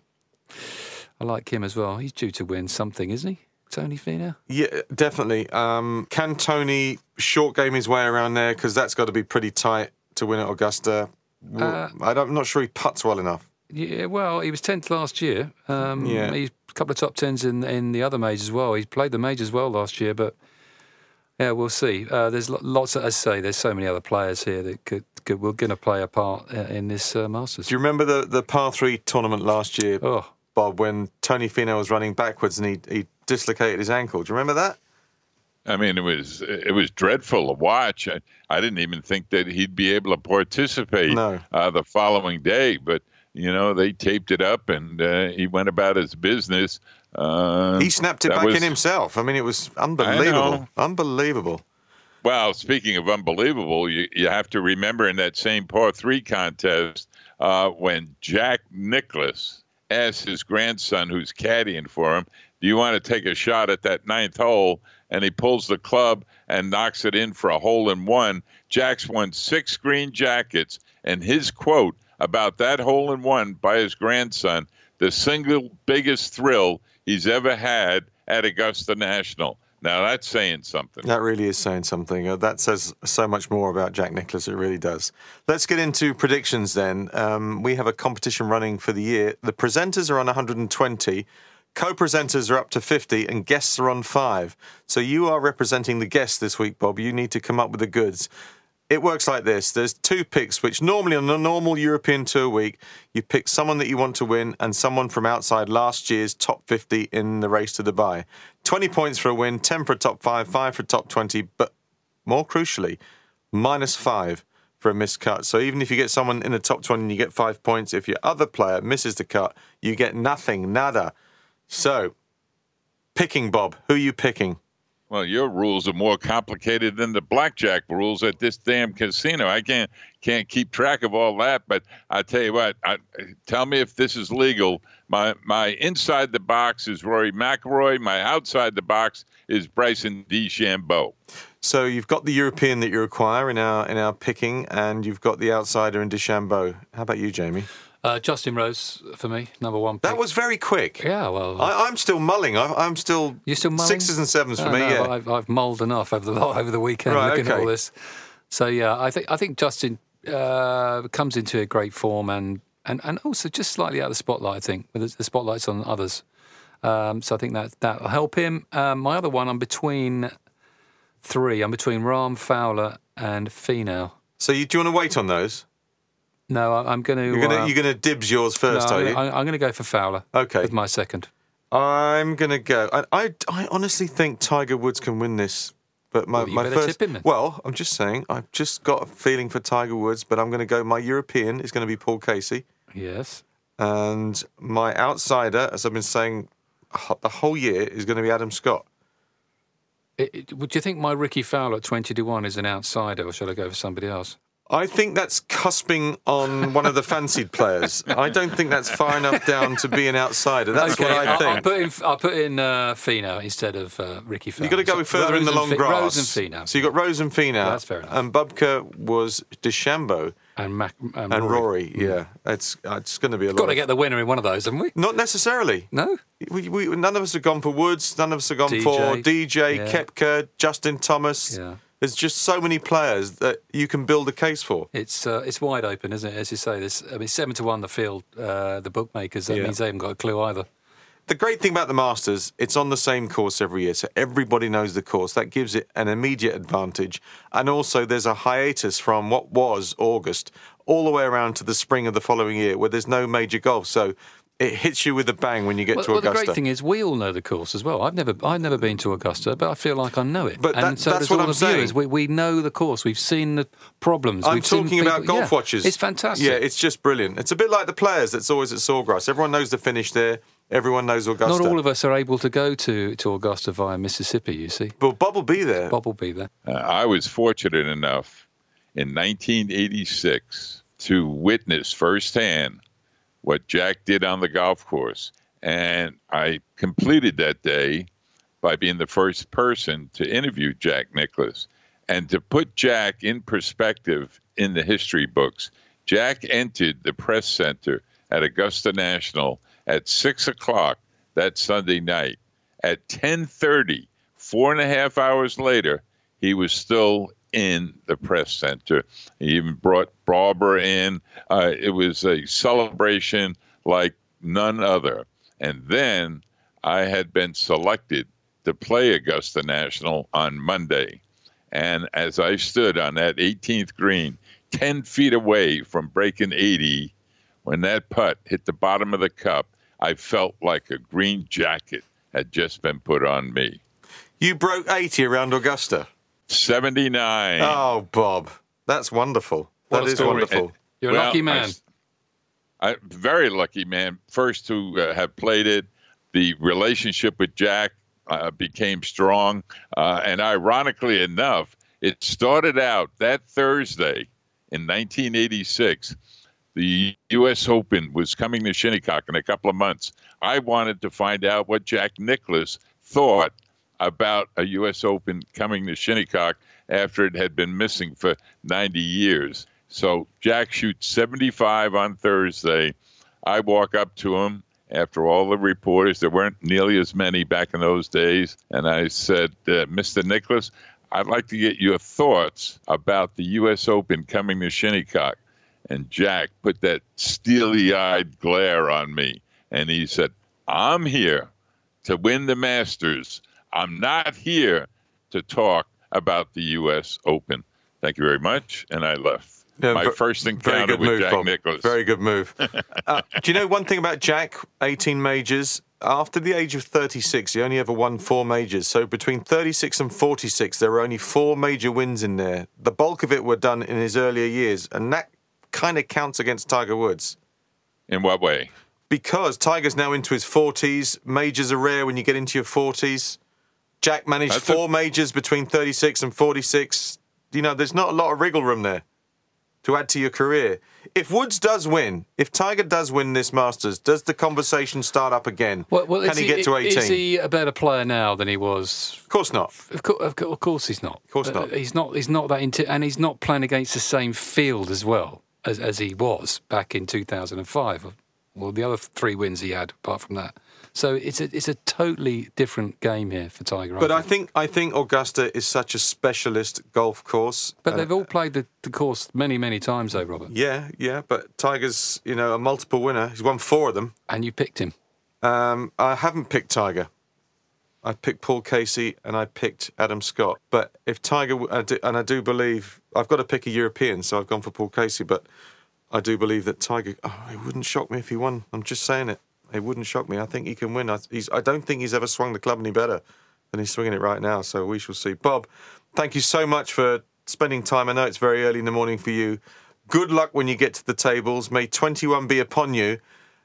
I like him as well. He's due to win something, isn't he? Tony Finau? Yeah, definitely. Um, can Tony short game his way around there? Because that's got to be pretty tight to win at Augusta. Uh, I don't, I'm not sure he putts well enough. Yeah, well, he was tenth last year. Um, Yeah. He's a couple of top tens in in the other majors as well. He played the majors well last year, but yeah, we'll see. Uh, there's lo- lots, of, as I say, there's so many other players here that could, could we're going to play a part uh, in this uh, Masters. Do you remember the, the par three tournament last year, Oh, Bob, when Tony Finau was running backwards and he, he dislocated his ankle? Do you remember that? I mean, it was it was dreadful to watch. I, I didn't even think that he'd be able to participate No. uh, the following day. But, you know, they taped it up and uh, he went about his business. Uh, He snapped it that back was- in himself. I mean, it was unbelievable. know. Unbelievable. Well, speaking of unbelievable, you, you have to remember in that same par three contest uh, when Jack Nicklaus asked his grandson, who's caddying for him, do you want to take a shot at that ninth hole? And he pulls the club and knocks it in for a hole in one. Jack's won six green jackets, and his quote about that hole in one by his grandson, the single biggest thrill he's ever had at Augusta National. Now, that's saying something. That really is saying something. Uh, that says so much more about Jack Nicklaus. It really does. Let's get into predictions then. Um, we have a competition running for the year. The presenters are on one hundred twenty. Co-presenters are up to fifty and guests are on five. So you are representing the guests this week, Bob. You need to come up with the goods. It works like this. There's two picks, which normally on a normal European Tour week, you pick someone that you want to win and someone from outside last year's top fifty in the race to Dubai. twenty points for a win, ten for a top five, five for a top twenty, but more crucially, minus five for a missed cut. So even if you get someone in the top twenty, you get five points. If your other player misses the cut, you get nothing, nada. So, picking, Bob. Who are you picking? Well, your rules are more complicated than the blackjack rules at this damn casino. I can't can't keep track of all that. But I tell you what, I, tell me if this is legal. My my inside the box is Rory McIlroy. My outside the box is Bryson DeChambeau. So you've got the European that you require in our in our picking, and you've got the outsider in DeChambeau. How about you, Jamie? Uh, Justin Rose for me, number one pick. That was very quick. Yeah, well, I, I'm still mulling. I, I'm still, you're still mulling? sixes and sevens for Oh, me. no, Yeah, I've, I've mulled enough over the over the weekend Right, looking at okay. all this. So yeah, I think I think Justin uh, comes into a great form and, and, and also just slightly out of the spotlight. I think with the, the spotlight's on others. Um, so I think that that'll help him. Um, my other one, I'm between three. I'm between Rahm, Fowler, and Finau. So you, do you want to wait on those? No, I, I'm going to. You're gonna uh, you're gonna dibs yours first, no, are I'm you? gonna, I'm going to go for Fowler. Okay. With my second. I'm gonna go. I, I, I honestly think Tiger Woods can win this, but my Well, you my better first. tip him then. Well, I'm just saying. I've just got a feeling for Tiger Woods, but I'm going to go. My European is going to be Paul Casey, Yes. and my outsider, as I've been saying h- the whole year, is going to be Adam Scott. It, it, would you think my Ricky Fowler at twenty to one is an outsider, or should I go for somebody else? I think that's cusping on one of the fancied players. I don't think that's far enough down to be an outsider. That's what I I'll, think. I'll put in. I'll put in uh, Finau instead of uh, Ricky Fowler. You've got to go So further in Rose the and long Fi- grass. Rose and Finau. So you got Rose and Finau. That's fair enough. And Bubka was DeChambeau and Mac and, and Rory. Rory. Yeah, it's it's going to be a lot. Got to of- get the winner in one of those, haven't we? Not necessarily. No. We, we, none of us have gone for Woods. None of us have gone D J. for D J, Yeah. Koepka, Justin Thomas. Yeah. There's just so many players that you can build a case for. It's uh, it's wide open, isn't it? As you say, there's I mean seven to one the field. Uh, the bookmakers. That Yeah. means they haven't got a clue either. The great thing about the Masters, it's on the same course every year, so everybody knows the course. That gives it an immediate advantage. And also, there's a hiatus from what was August all the way around to the spring of the following year, where there's no major golf. So it hits you with a bang when you get Well, to well, the Augusta. great thing is we all know the course as well. I've never I've never been to Augusta, but I feel like I know it. But and that- so that's does what all I'm the saying. viewers. We, we know the course. We've seen the problems. I'm We've seen talking about people- golf yeah, watchers. It's fantastic. Yeah, it's just brilliant. It's a bit like the players that's always at Sawgrass. Everyone knows the finish there. Everyone knows Augusta. Not all of us are able to go to, to Augusta via Mississippi, you see. But Bob will be there. Bob will be there. Uh, I was fortunate enough in nineteen eighty-six to witness firsthand what Jack did on the golf course. And I completed that day by being the first person to interview Jack Nicklaus. And to put Jack in perspective in the history books, Jack entered the press center at Augusta National at six o'clock that Sunday night. At ten thirty, four and a half hours later, he was still in the press center. He even brought Barber in. Uh, it was a celebration like none other. And then I had been selected to play Augusta National on Monday. And as I stood on that eighteenth green, ten feet away from breaking eighty, when that putt hit the bottom of the cup, I felt like a green jacket had just been put on me. You broke eighty around Augusta. seventy-nine. Oh, Bob, that's wonderful. What That a is story. wonderful. You're a Well, lucky man. I, I very lucky man. First to uh, have played it. The relationship with Jack uh, became strong, uh, and ironically enough, it started out that Thursday in nineteen eighty-six. The U S Open was coming to Shinnecock in a couple of months. I wanted to find out what Jack Nicklaus thought about a U S Open coming to Shinnecock after it had been missing for ninety years. So Jack shoots seventy-five on Thursday. I walk up to him after all the reporters. There weren't nearly as many back in those days. And I said, uh, Mister Nicklaus, I'd like to get your thoughts about the U S Open coming to Shinnecock. And Jack put that steely-eyed glare on me. And he said, I'm here to win the Masters. I'm not here to talk about the U S Open. Thank you very much. And I left. Yeah, My v- first very encounter good with move, Jack Bob. Nicklaus. Very good move. uh, do you know one thing about Jack? eighteen majors. After the age of thirty-six, he only ever won four majors. So between thirty-six and forty-six, there were only four major wins in there. The bulk of it were done in his earlier years. And that kind of counts against Tiger Woods. In what way? Because Tiger's now into his forties. Majors are rare when you get into your forties. Jack managed That's four a- majors between thirty-six and forty-six. You know, there's not a lot of wriggle room there to add to your career. If Woods does win, if Tiger does win this Masters, does the conversation start up again? Well, well, Can is he get to eighteen? Is he a better player now than he was? Of course not. Of course, of course, of course he's not. Of course not. he's not. He's not that into, and he's not playing against the same field as well as, as he was back in two thousand five. Well, the other three wins he had, apart from that. So it's a it's a totally different game here for Tiger. But I think I think Augusta is such a specialist golf course. But Uh, they've all played the, the course many, many times, though, Robert. Yeah, yeah. But Tiger's, you know, a multiple winner. He's won four of them. And you picked him. Um, I haven't picked Tiger. I picked Paul Casey and I picked Adam Scott. But if Tiger, I do, and I do believe, I've got to pick a European, so I've gone for Paul Casey. But I do believe that Tiger, oh, it wouldn't shock me if he won. I'm just saying it. It wouldn't shock me. I think he can win. I, he's, I don't think he's ever swung the club any better than he's swinging it right now. So we shall see. Bob, thank you so much for spending time. I know it's very early in the morning for you. Good luck when you get to the tables. May twenty-one be upon you.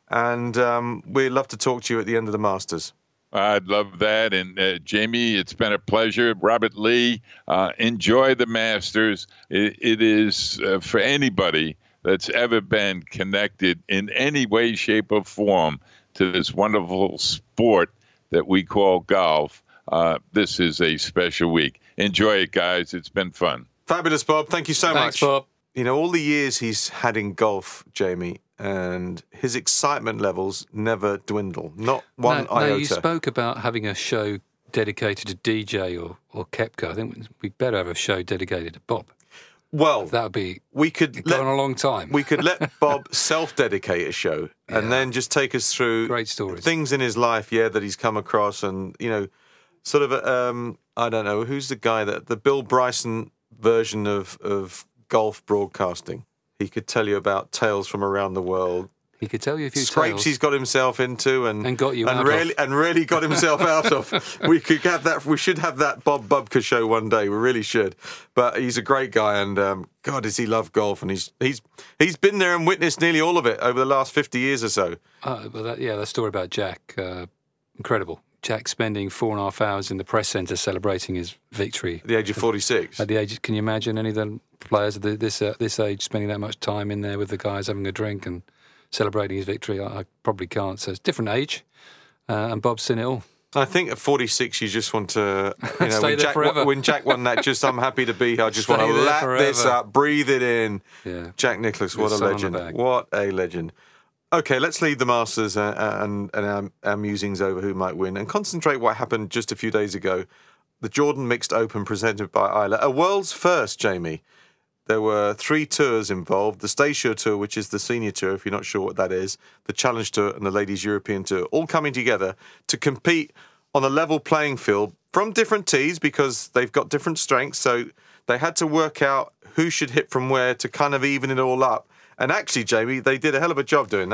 And um, we'd love to talk to you at the end of the Masters. I'd love that. And uh, Jamie, it's been a pleasure. Robert Lee, uh, enjoy the Masters. It, it is uh, for anybody that's ever been connected in any way, shape, or form to this wonderful sport that we call golf. Uh, this is a special week. Enjoy it, guys. It's been fun. Fabulous, Bob. Thank you so Thanks, much. Bob. You know, all the years he's had in golf, Jamie, and his excitement levels never dwindle. Not one no, iota. no, you spoke about having a show dedicated to D J or, or Koepka. I think we'd better have a show dedicated to Bob. Well, That would be we could going let, a long time. we could let Bob self-dedicate a show and Yeah. then just take us through Great stories. things in his life, yeah, that he's come across, and you know, sort of, um, I don't know, who's the guy that the Bill Bryson version of of golf broadcasting. He could tell you about tales from around the world. He could tell you a few Scrapes tales. he's got himself into and And got you and out really of. and really got himself out of. We could have that. We should have that Bob Bubka show one day. We really should. But he's a great guy, and um, God, does he love golf? And he's he's he's been there and witnessed nearly all of it over the last fifty years or so. Uh, but that, yeah, that story about Jack, uh, incredible. Jack spending four and a half hours in the press centre celebrating his victory. At the age of forty-six. At the age, can you imagine any of the players at the, this uh, this age spending that much time in there with the guys having a drink and celebrating his victory? I, I probably can't. So it's a different age, uh, and Bob's seen it all. I think at forty-six, you just want to, you know, Stay when there Jack, forever. when Jack won that, just I'm happy to be here. I just Stay want to there lap forever. this up, breathe it in. Yeah. Jack Nicklaus, what With a sun on the legend. bag. What a legend. Okay, let's leave the Masters uh, and, and our, our musings over who might win and concentrate what happened just a few days ago. The Jordan Mixed Open presented by Isla. A world's first, Jamie. There were three tours involved. The Staysure Tour, which is the senior tour, if you're not sure what that is, the Challenge Tour and the Ladies European Tour, all coming together to compete on a level playing field from different tees because they've got different strengths. So they had to work out who should hit from where to kind of even it all up. And actually, Jamie, they did a hell of a job doing that.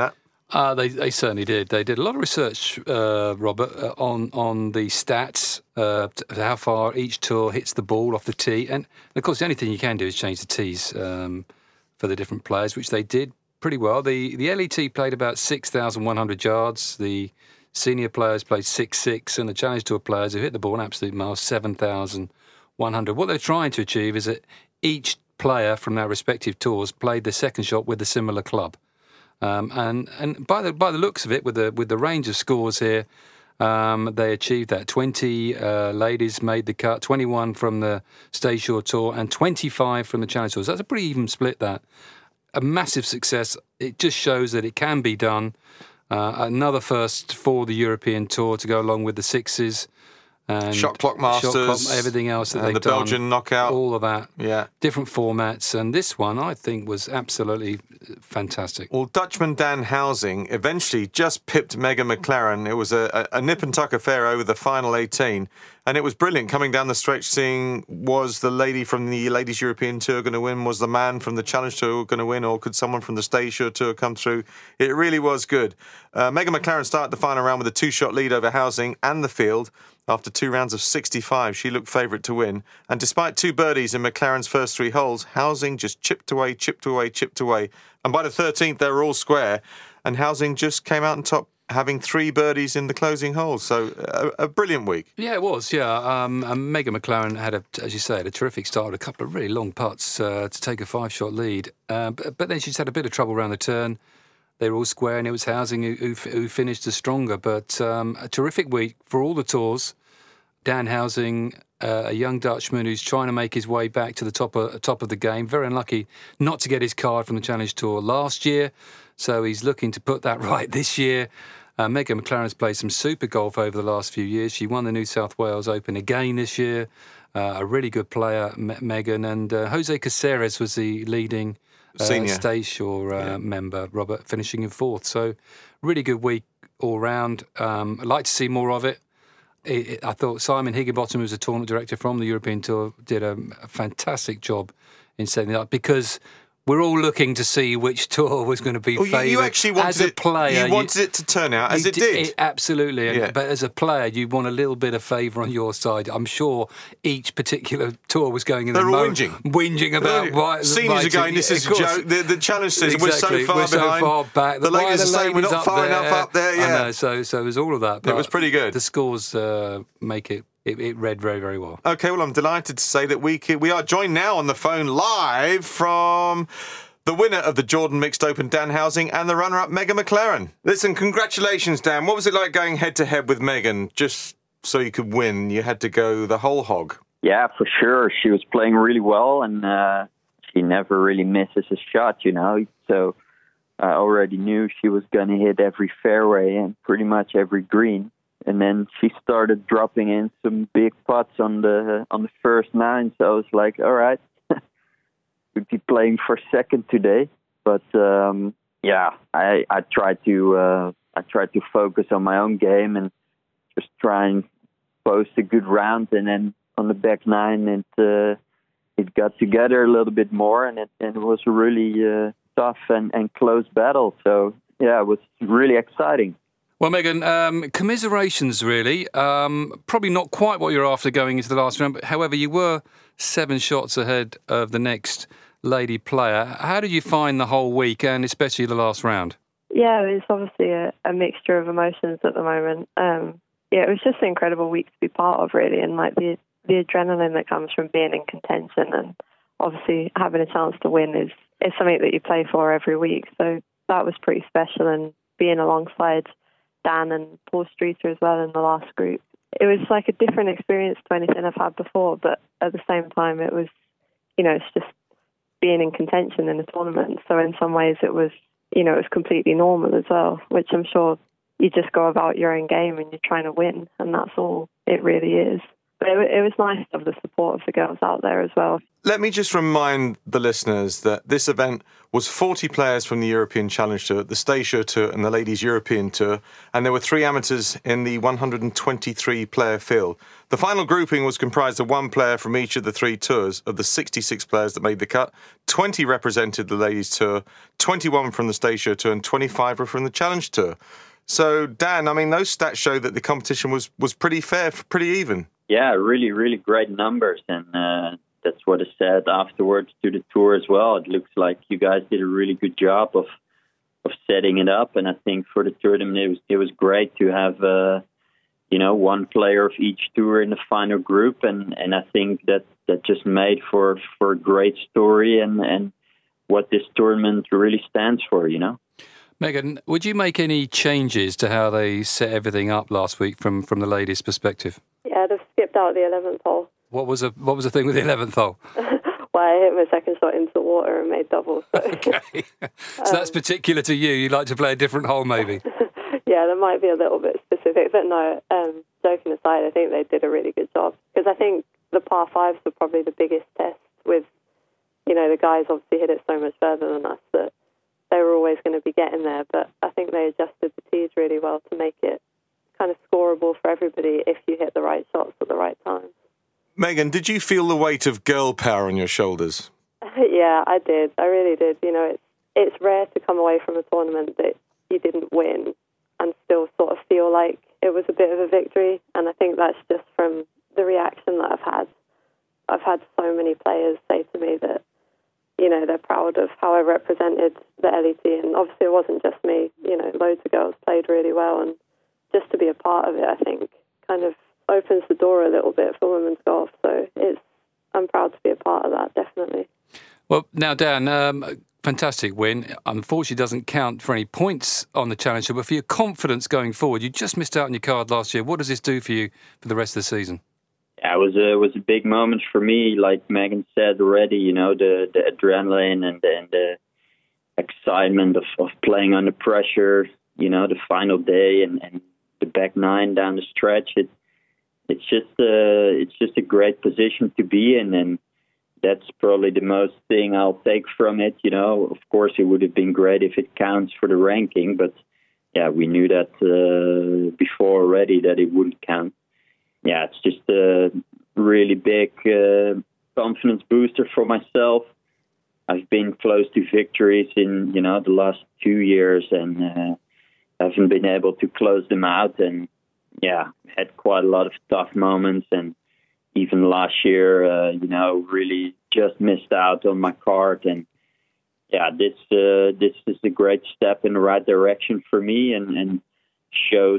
Uh, they they certainly did. They did a lot of research, uh, Robert, uh, on on the stats, uh, how far each tour hits the ball off the tee, and of course the only thing you can do is change the tees um, for the different players, which they did pretty well. The the L E T played about six thousand one hundred yards. The senior players played six six, and the Challenge Tour players who hit the ball an absolute mile seven thousand one hundred. What they're trying to achieve is that each player from their respective tours played the second shot with a similar club. Um, and and by the by the looks of it, with the with the range of scores here, um, they achieved that. twenty uh, ladies made the cut, twenty-one from the Stay Shore Tour, and twenty-five from the Challenge Tour. So that's a pretty even split. That a massive success. It just shows that it can be done. Uh, another first for the European Tour to go along with the sixes. And Shot Clock Masters, shot clock, everything else that and they've the done, Belgian knockout, all of that, yeah, different formats, and this one I think was absolutely fantastic. Well, Dutchman Dan Housing eventually just pipped Megan McLaren. It was a, a, a nip and tuck affair over the final eighteen, and it was brilliant. Coming down the stretch, seeing was the lady from the Ladies European Tour going to win? Was the man from the Challenge Tour going to win, or could someone from the Stay Shore Tour come through? It really was good. Uh, Megan McLaren started the final round with a two-shot lead over Housing and the field. After two rounds of sixty-five, she looked favourite to win. And despite two birdies in McLaren's first three holes, Housing just chipped away, chipped away, chipped away. And by the thirteenth, they were all square. And Housing just came out on top, having three birdies in the closing holes. So a, a brilliant week. Yeah, it was, yeah. Um, and Megan McLaren had, a, as you say, a terrific start, a couple of really long putts uh, to take a five-shot lead. Uh, but, but then she's had a bit of trouble around the turn. They were all square, and it was Housing who, who, who finished the stronger. But um, a terrific week for all the tours. Dan Housing, uh, a young Dutchman who's trying to make his way back to the top of, top of the game. Very unlucky not to get his card from the Challenge Tour last year. So he's looking to put that right this year. Uh, Megan McLaren's played some super golf over the last few years. She won the New South Wales Open again this year. Uh, a really good player, Me- Megan. And uh, Jose Caceres was the leading uh, Senior. Stay Shore uh, Yeah. member, Robert, finishing in fourth. So really good week all round. Um, I'd like to see more of it. It, it. I thought Simon Higginbottom, who's a tournament director from the European Tour, did a, a fantastic job in setting it up, because we're all looking to see which tour was going to be Well, you, favoured. you actually wanted as a it, player, you wanted it to turn out as you it d- did. It, absolutely. And- Yeah. But as a player, you want a little bit of favour on your side. I'm sure each particular tour was going in They're the all mo- whinging. whinging about why. Seniors why are going, to- this is of a course. joke. The, the challenge says Exactly. we're so far we're behind. so far back. The Why ladies are saying we're ladies not far there? enough up there. I Yeah. know, so, so there's all of that. But was pretty good. The scores uh, make it, it, it read very, very well. Okay, well, I'm delighted to say that we we are joined now on the phone live from the winner of the Jordan Mixed Open, Dan Housing, and the runner-up, Megan McLaren. Listen, congratulations, Dan. What was it like going head-to-head with Megan? Just so you could win, you had to go the whole hog. Yeah, for sure. She was playing really well, and uh, she never really misses a shot, you know. So I already knew she was going to hit every fairway and pretty much every green. And then she started dropping in some big putts on the on the first nine. So I was like, all right, we'd be playing for second today. But um, yeah, I I tried to uh, I tried to focus on my own game and just try and post a good round. And then on the back nine, it uh, it got together a little bit more, and it and it was a really uh, tough and, and close battle. So yeah, it was really exciting. Well, Megan, um, commiserations, really. Um, probably not quite what you're after going into the last round, but however, you were seven shots ahead of the next lady player. How did you find the whole week, and especially the last round? Yeah, it's obviously a, a mixture of emotions at the moment. Um, yeah, it was just an incredible week to be part of, really, and like the the adrenaline that comes from being in contention, and obviously having a chance to win is, is something that you play for every week. So that was pretty special, and being alongside Dan and Paul Streeter as well in the last group. It was like a different experience to anything I've had before, but at the same time it was, you know, it's just being in contention in a tournament. So in some ways it was, you know, it was completely normal as well, which I'm sure you just go about your own game and you're trying to win, and that's all it really is. but it, it was nice to have the support of the girls out there as well. Let me just remind the listeners that this event was forty players from the European Challenge Tour, the Statia Tour and the Ladies European Tour, and there were three amateurs in the one hundred twenty-three player field. The final grouping was comprised of one player from each of the three tours. Of the sixty-six players that made the cut, twenty represented the Ladies Tour, twenty-one from the Statia Tour and twenty-five were from the Challenge Tour. So, Dan, I mean, those stats show that the competition was, was pretty fair, pretty even. Yeah, really, really great numbers. And uh, that's what I said afterwards to the tour as well. It looks like you guys did a really good job of of setting it up. And I think for the tournament, it was, it was great to have, uh, you know, one player of each tour in the final group. And, and I think that, that just made for, for a great story and, and what this tournament really stands for, you know. Megan, would you make any changes to how they set everything up last week from, from the ladies' perspective? Yeah, they've skipped out the eleventh hole. What was a, what was the thing with the eleventh hole? Well, I hit my second shot into the water and made doubles. So. Okay. So um, that's particular to you. You'd like to play a different hole, maybe? Yeah, that might be a little bit specific. But no, um, joking aside, I think they did a really good job. Because I think the par fives were probably the biggest test with, you know, the guys obviously hit it so much further than us that they were always going to be getting there. But I think they adjusted the tees really well to make it kind of scoreable for everybody if you hit the right shots at the right time. Megan, did you feel the weight of girl power on your shoulders? Yeah, I did. I really did. You know, it's it's rare to come away from a tournament that you didn't win and still sort of feel like it was a bit of a victory. And I think that's just from the reaction that I've had. I've had so many players say to me that, you know, they're proud of how I represented the L E T. And obviously it wasn't just me. You know, loads of girls played really well. And just to be a part of it, I think, kind of opens the door a little bit for women's golf. So it's I'm proud to be a part of that, definitely. Well, now, Dan, um, fantastic win. Unfortunately, doesn't count for any points on the Challenger, but for your confidence going forward, you just missed out on your card last year. What does this do for you for the rest of the season? Yeah, it was a, it was a big moment for me. Like Megan said already, you know, the, the adrenaline and the, and the excitement of, of playing under pressure, you know, the final day and, and the back nine down the stretch. It, it's just a, it's just a great position to be in, and that's probably the most thing I'll take from it. You know, of course, it would have been great if it counts for the ranking, but yeah, we knew that uh, before already that it wouldn't count. Yeah, it's just a really big uh, confidence booster for myself. I've been close to victories in, you know, the last two years and uh, haven't been able to close them out. And yeah, had quite a lot of tough moments. And even last year, uh, you know, really just missed out on my card. And yeah, this uh, this is a great step in the right direction for me, and, and shows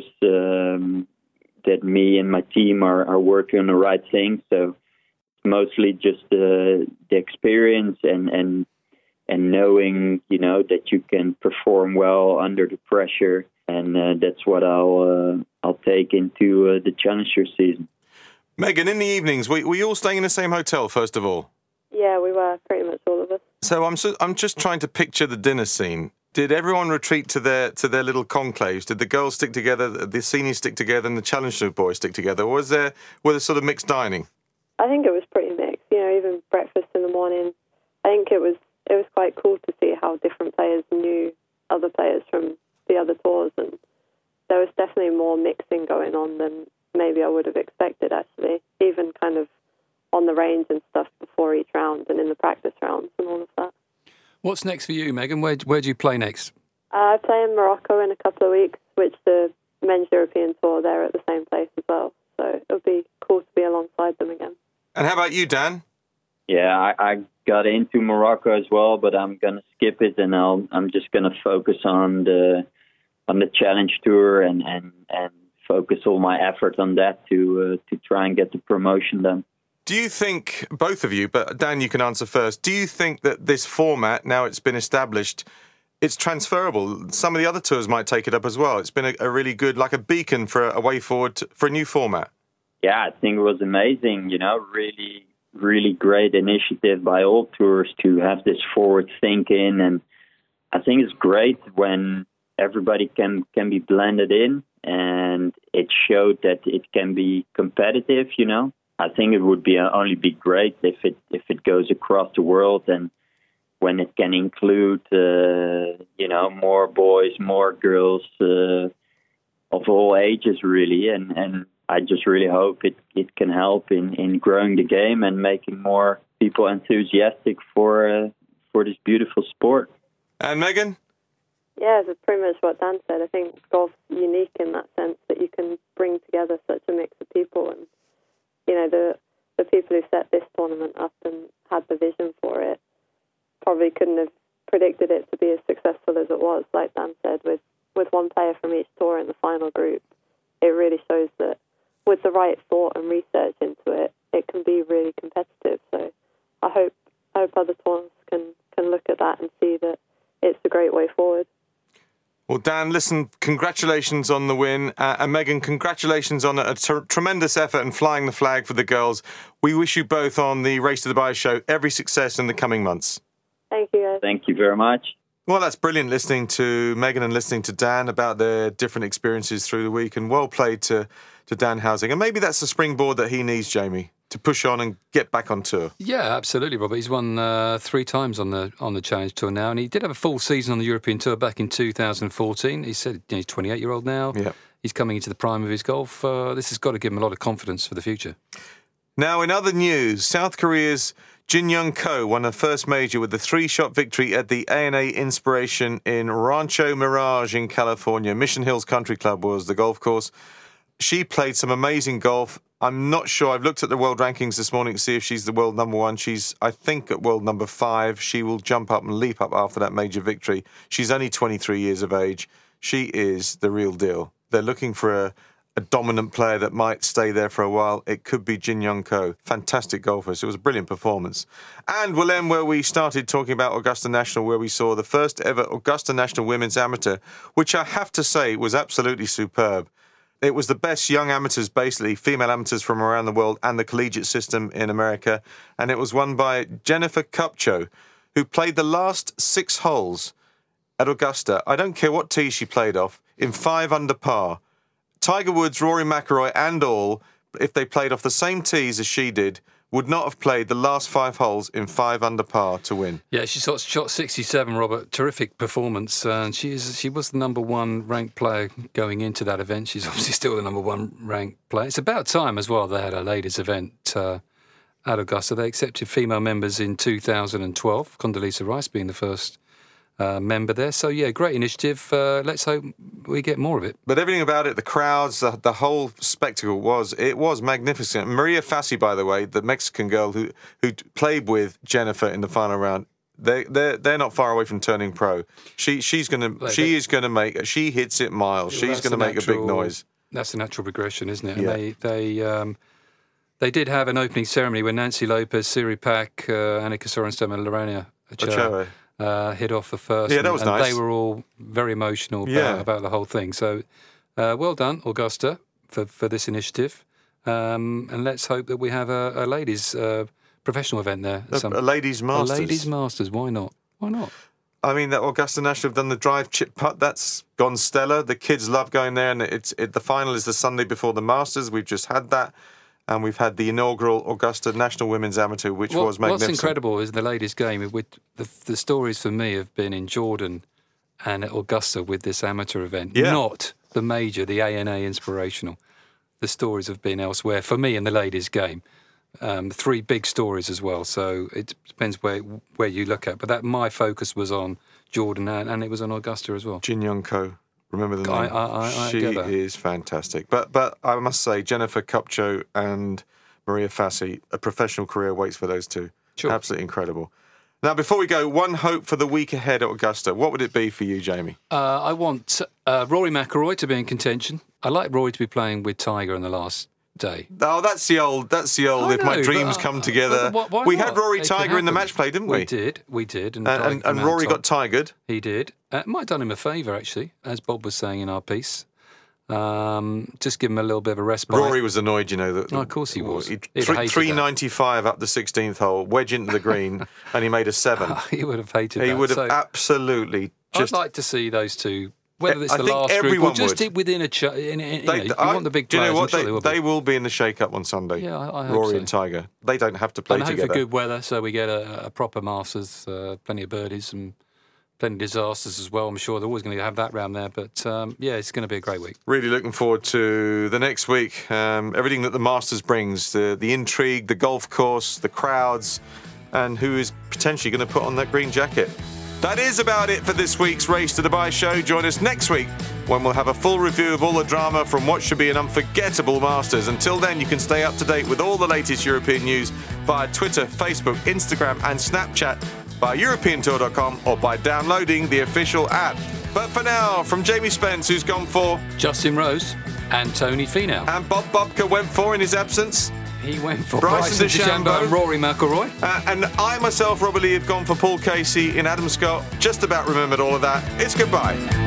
um, that me and my team are, are working on the right thing. So mostly just uh, the experience and, and and knowing, you know, that you can perform well under the pressure, and uh, that's what I'll uh, I'll take into uh, the Challenger season. Megan, in the evenings, were, were you all staying in the same hotel, first of all? Yeah, we were, pretty much all of us. So I'm so, I'm just trying to picture the dinner scene. Did everyone retreat to their to their little conclaves? Did the girls stick together, the seniors stick together, and the Challenger boys stick together? Or was there were there sort of mixed dining? I think it was pretty mixed. You know, even breakfast in the morning. I think it was it was quite cool to see how different players knew other players from the other tours, and there was definitely more mixing going on than maybe I would have expected, actually, even kind of on the range and stuff before each round and in the practice rounds and all of that. What's next for you, Megan? Where, where do you play next? Uh, I play in Morocco in a couple of weeks, which the men's European Tour, they're at the same place as well. So it'll be cool to be alongside them again. And how about you, Dan? Yeah, I, I got into Morocco as well, but I'm going to skip it, and I'll, I'm just going to focus on the on the Challenge Tour and, and, and focus all my effort on that to uh, to try and get the promotion done. Do you think, both of you, but Dan, you can answer first, do you think that this format, now it's been established, it's transferable? Some of the other tours might take it up as well. It's been a, a really good, like a beacon for a, a way forward to, for a new format. Yeah, I think it was amazing, you know, really, really great initiative by all tours to have this forward thinking. And I think it's great when everybody can, can be blended in, and it showed that it can be competitive, you know. I think it would be only be great if it if it goes across the world, and when it can include, uh, you know, more boys, more girls uh, of all ages, really. And, and I just really hope it, it can help in, in growing the game and making more people enthusiastic for uh, for this beautiful sport. And Megan? Yeah, it's pretty much what Dan said. I think golf's unique in that sense that you can bring together such a mix of people. And, you know, the the people who set this tournament up and had the vision for it probably couldn't have predicted it to be as successful as it was, like Dan said, with, with one player from each tour in the final group. It really shows that with the right thought and research into it, it can be really competitive. So I hope I hope other tours can, can look at that and see that it's a great way forward. Well, Dan, listen, congratulations on the win. Uh, and Megan, congratulations on a, a t- tremendous effort in flying the flag for the girls. We wish you both on the Race to Dubai show every success in the coming months. Thank you, guys. Thank you very much. Well, that's brilliant listening to Megan and listening to Dan about their different experiences through the week, and well played to, to Dan Housing. And maybe that's the springboard that he needs, Jamie, to push on and get back on tour. Yeah, absolutely, Robert. He's won uh, three times on the on the Challenge Tour now, and he did have a full season on the European Tour back in two thousand fourteen. He said, you know, he's twenty-eight-year-old now. Yeah. He's coming into the prime of his golf. Uh, this has got to give him a lot of confidence for the future. Now, in other news, South Korea's Jin Young Ko won her first major with a three-shot victory at the A and A Inspiration in Rancho Mirage in California. Mission Hills Country Club was the golf course. She played some amazing golf. I'm not sure. I've looked at the world rankings this morning to see if she's the world number one. She's, I think, at world number five. She will jump up and leap up after that major victory. She's only twenty-three years of age. She is the real deal. They're looking for a, a dominant player that might stay there for a while. It could be Jin Young Ko. Fantastic golfer. So it was a brilliant performance. And we'll end where we started talking about Augusta National, where we saw the first ever Augusta National Women's Amateur, which I have to say was absolutely superb. It was the best young amateurs, basically, female amateurs from around the world and the collegiate system in America. And it was won by Jennifer Kupcho, who played the last six holes at Augusta. I don't care what tee she played off, in five under par. Tiger Woods, Rory McIlroy and all, if they played off the same tees as she did, would not have played the last five holes in five under par to win. Yeah, she shot, shot sixty-seven, Robert. Terrific performance. Uh, and she is she was the number one ranked player going into that event. She's obviously still the number one ranked player. It's about time as well they had a ladies' event uh, at Augusta. They accepted female members in two thousand twelve, Condoleezza Rice being the first Uh, member there. So, yeah, great initiative. Uh, let's hope we get more of it. But everything about it, the crowds, the, the whole spectacle was, it was magnificent. Maria Fassi, by the way, the Mexican girl who, who played with Jennifer in the final round, they, they're, they're not far away from turning pro. She she's going to, she they, is going to make, she hits it miles. Well, she's going to make natural, a big noise. That's a natural progression, isn't it? Yeah. And they, they, um, they did have an opening ceremony when Nancy Lopez, Siri Pak, uh, Annika Sorenstam and Lorena Ochoa Uh, hit off the first. Yeah, that was and, and nice. They were all very emotional about, yeah. about the whole thing. So, uh, well done, Augusta, for, for this initiative. Um, and let's hope that we have a, a ladies' uh, professional event there. A, some, a ladies' masters. A ladies' masters. Why not? Why not? I mean, that Augusta National have done the drive chip putt. That's gone stellar. The kids love going there, and it's it, the final is the Sunday before the Masters. We've just had that. And we've had the inaugural Augusta National Women's Amateur, which what, was magnificent. What's incredible is the ladies' game. With the, the stories for me have been in Jordan and at Augusta with this amateur event, yeah. not the major, the A N A Inspirational. The stories have been elsewhere for me in the ladies' game. Um, three big stories as well. So it depends where where you look at. But that my focus was on Jordan and, and it was on Augusta as well. Jin Young Ko. Remember the I, name? I, I, I she get that. is fantastic. But but I must say, Jennifer Kupcho and Maria Fassi, a professional career waits for those two. Sure. Absolutely incredible. Now, before we go, one hope for the week ahead at Augusta. What would it be for you, Jamie? Uh, I want uh, Rory McIlroy to be in contention. I like Rory to be playing with Tiger in the last day. Oh, that's the old, that's the old, I if know, my dreams but, come uh, together. Why, why we not? had Rory It Tiger in the happen. match play, didn't we? We did, we did. And, and, and Rory got tigered. He did. Uh, it might have done him a favour, actually, as Bob was saying in our piece. Um, just give him a little bit of a respite. Rory was annoyed, you know. That, oh, of course he was. He, He'd three, hated three ninety-five up the sixteenth hole, wedge into the green, and he made a seven. he would have hated he that. would have so absolutely just... I'd like to see those two Whether it's I the think last group or everyone just would. within a... Ch- in, in, They, you know, if you I- want the big do you players, know I'm what? sure They, they will be. they will be in the shake-up on Sunday. Yeah, I, I hope Rory so. and Tiger. They don't have to play And I hope together. for good weather, so we get a, a proper Masters, uh, plenty of birdies and plenty of disasters as well. I'm sure they're always going to have that round there. But, um, yeah, it's going to be a great week. Really looking forward to the next week. Um, everything that the Masters brings, the, the intrigue, the golf course, the crowds, and who is potentially going to put on that green jacket. That is about it for this week's Race to Dubai show. Join us next week when we'll have a full review of all the drama from what should be an unforgettable Masters. Until then, you can stay up to date with all the latest European news via Twitter, Facebook, Instagram and Snapchat, via European Tour dot com or by downloading the official app. But for now, from Jamie Spence, who's gone for... Justin Rose and Tony Finau. And Bob Bobka went for in his absence... He went for Bryson Bryson DeChambeau and Rory McIlroy. Uh, and I myself, Robert Lee, have gone for Paul Casey in Adam Scott. Just about remembered all of that. It's goodbye.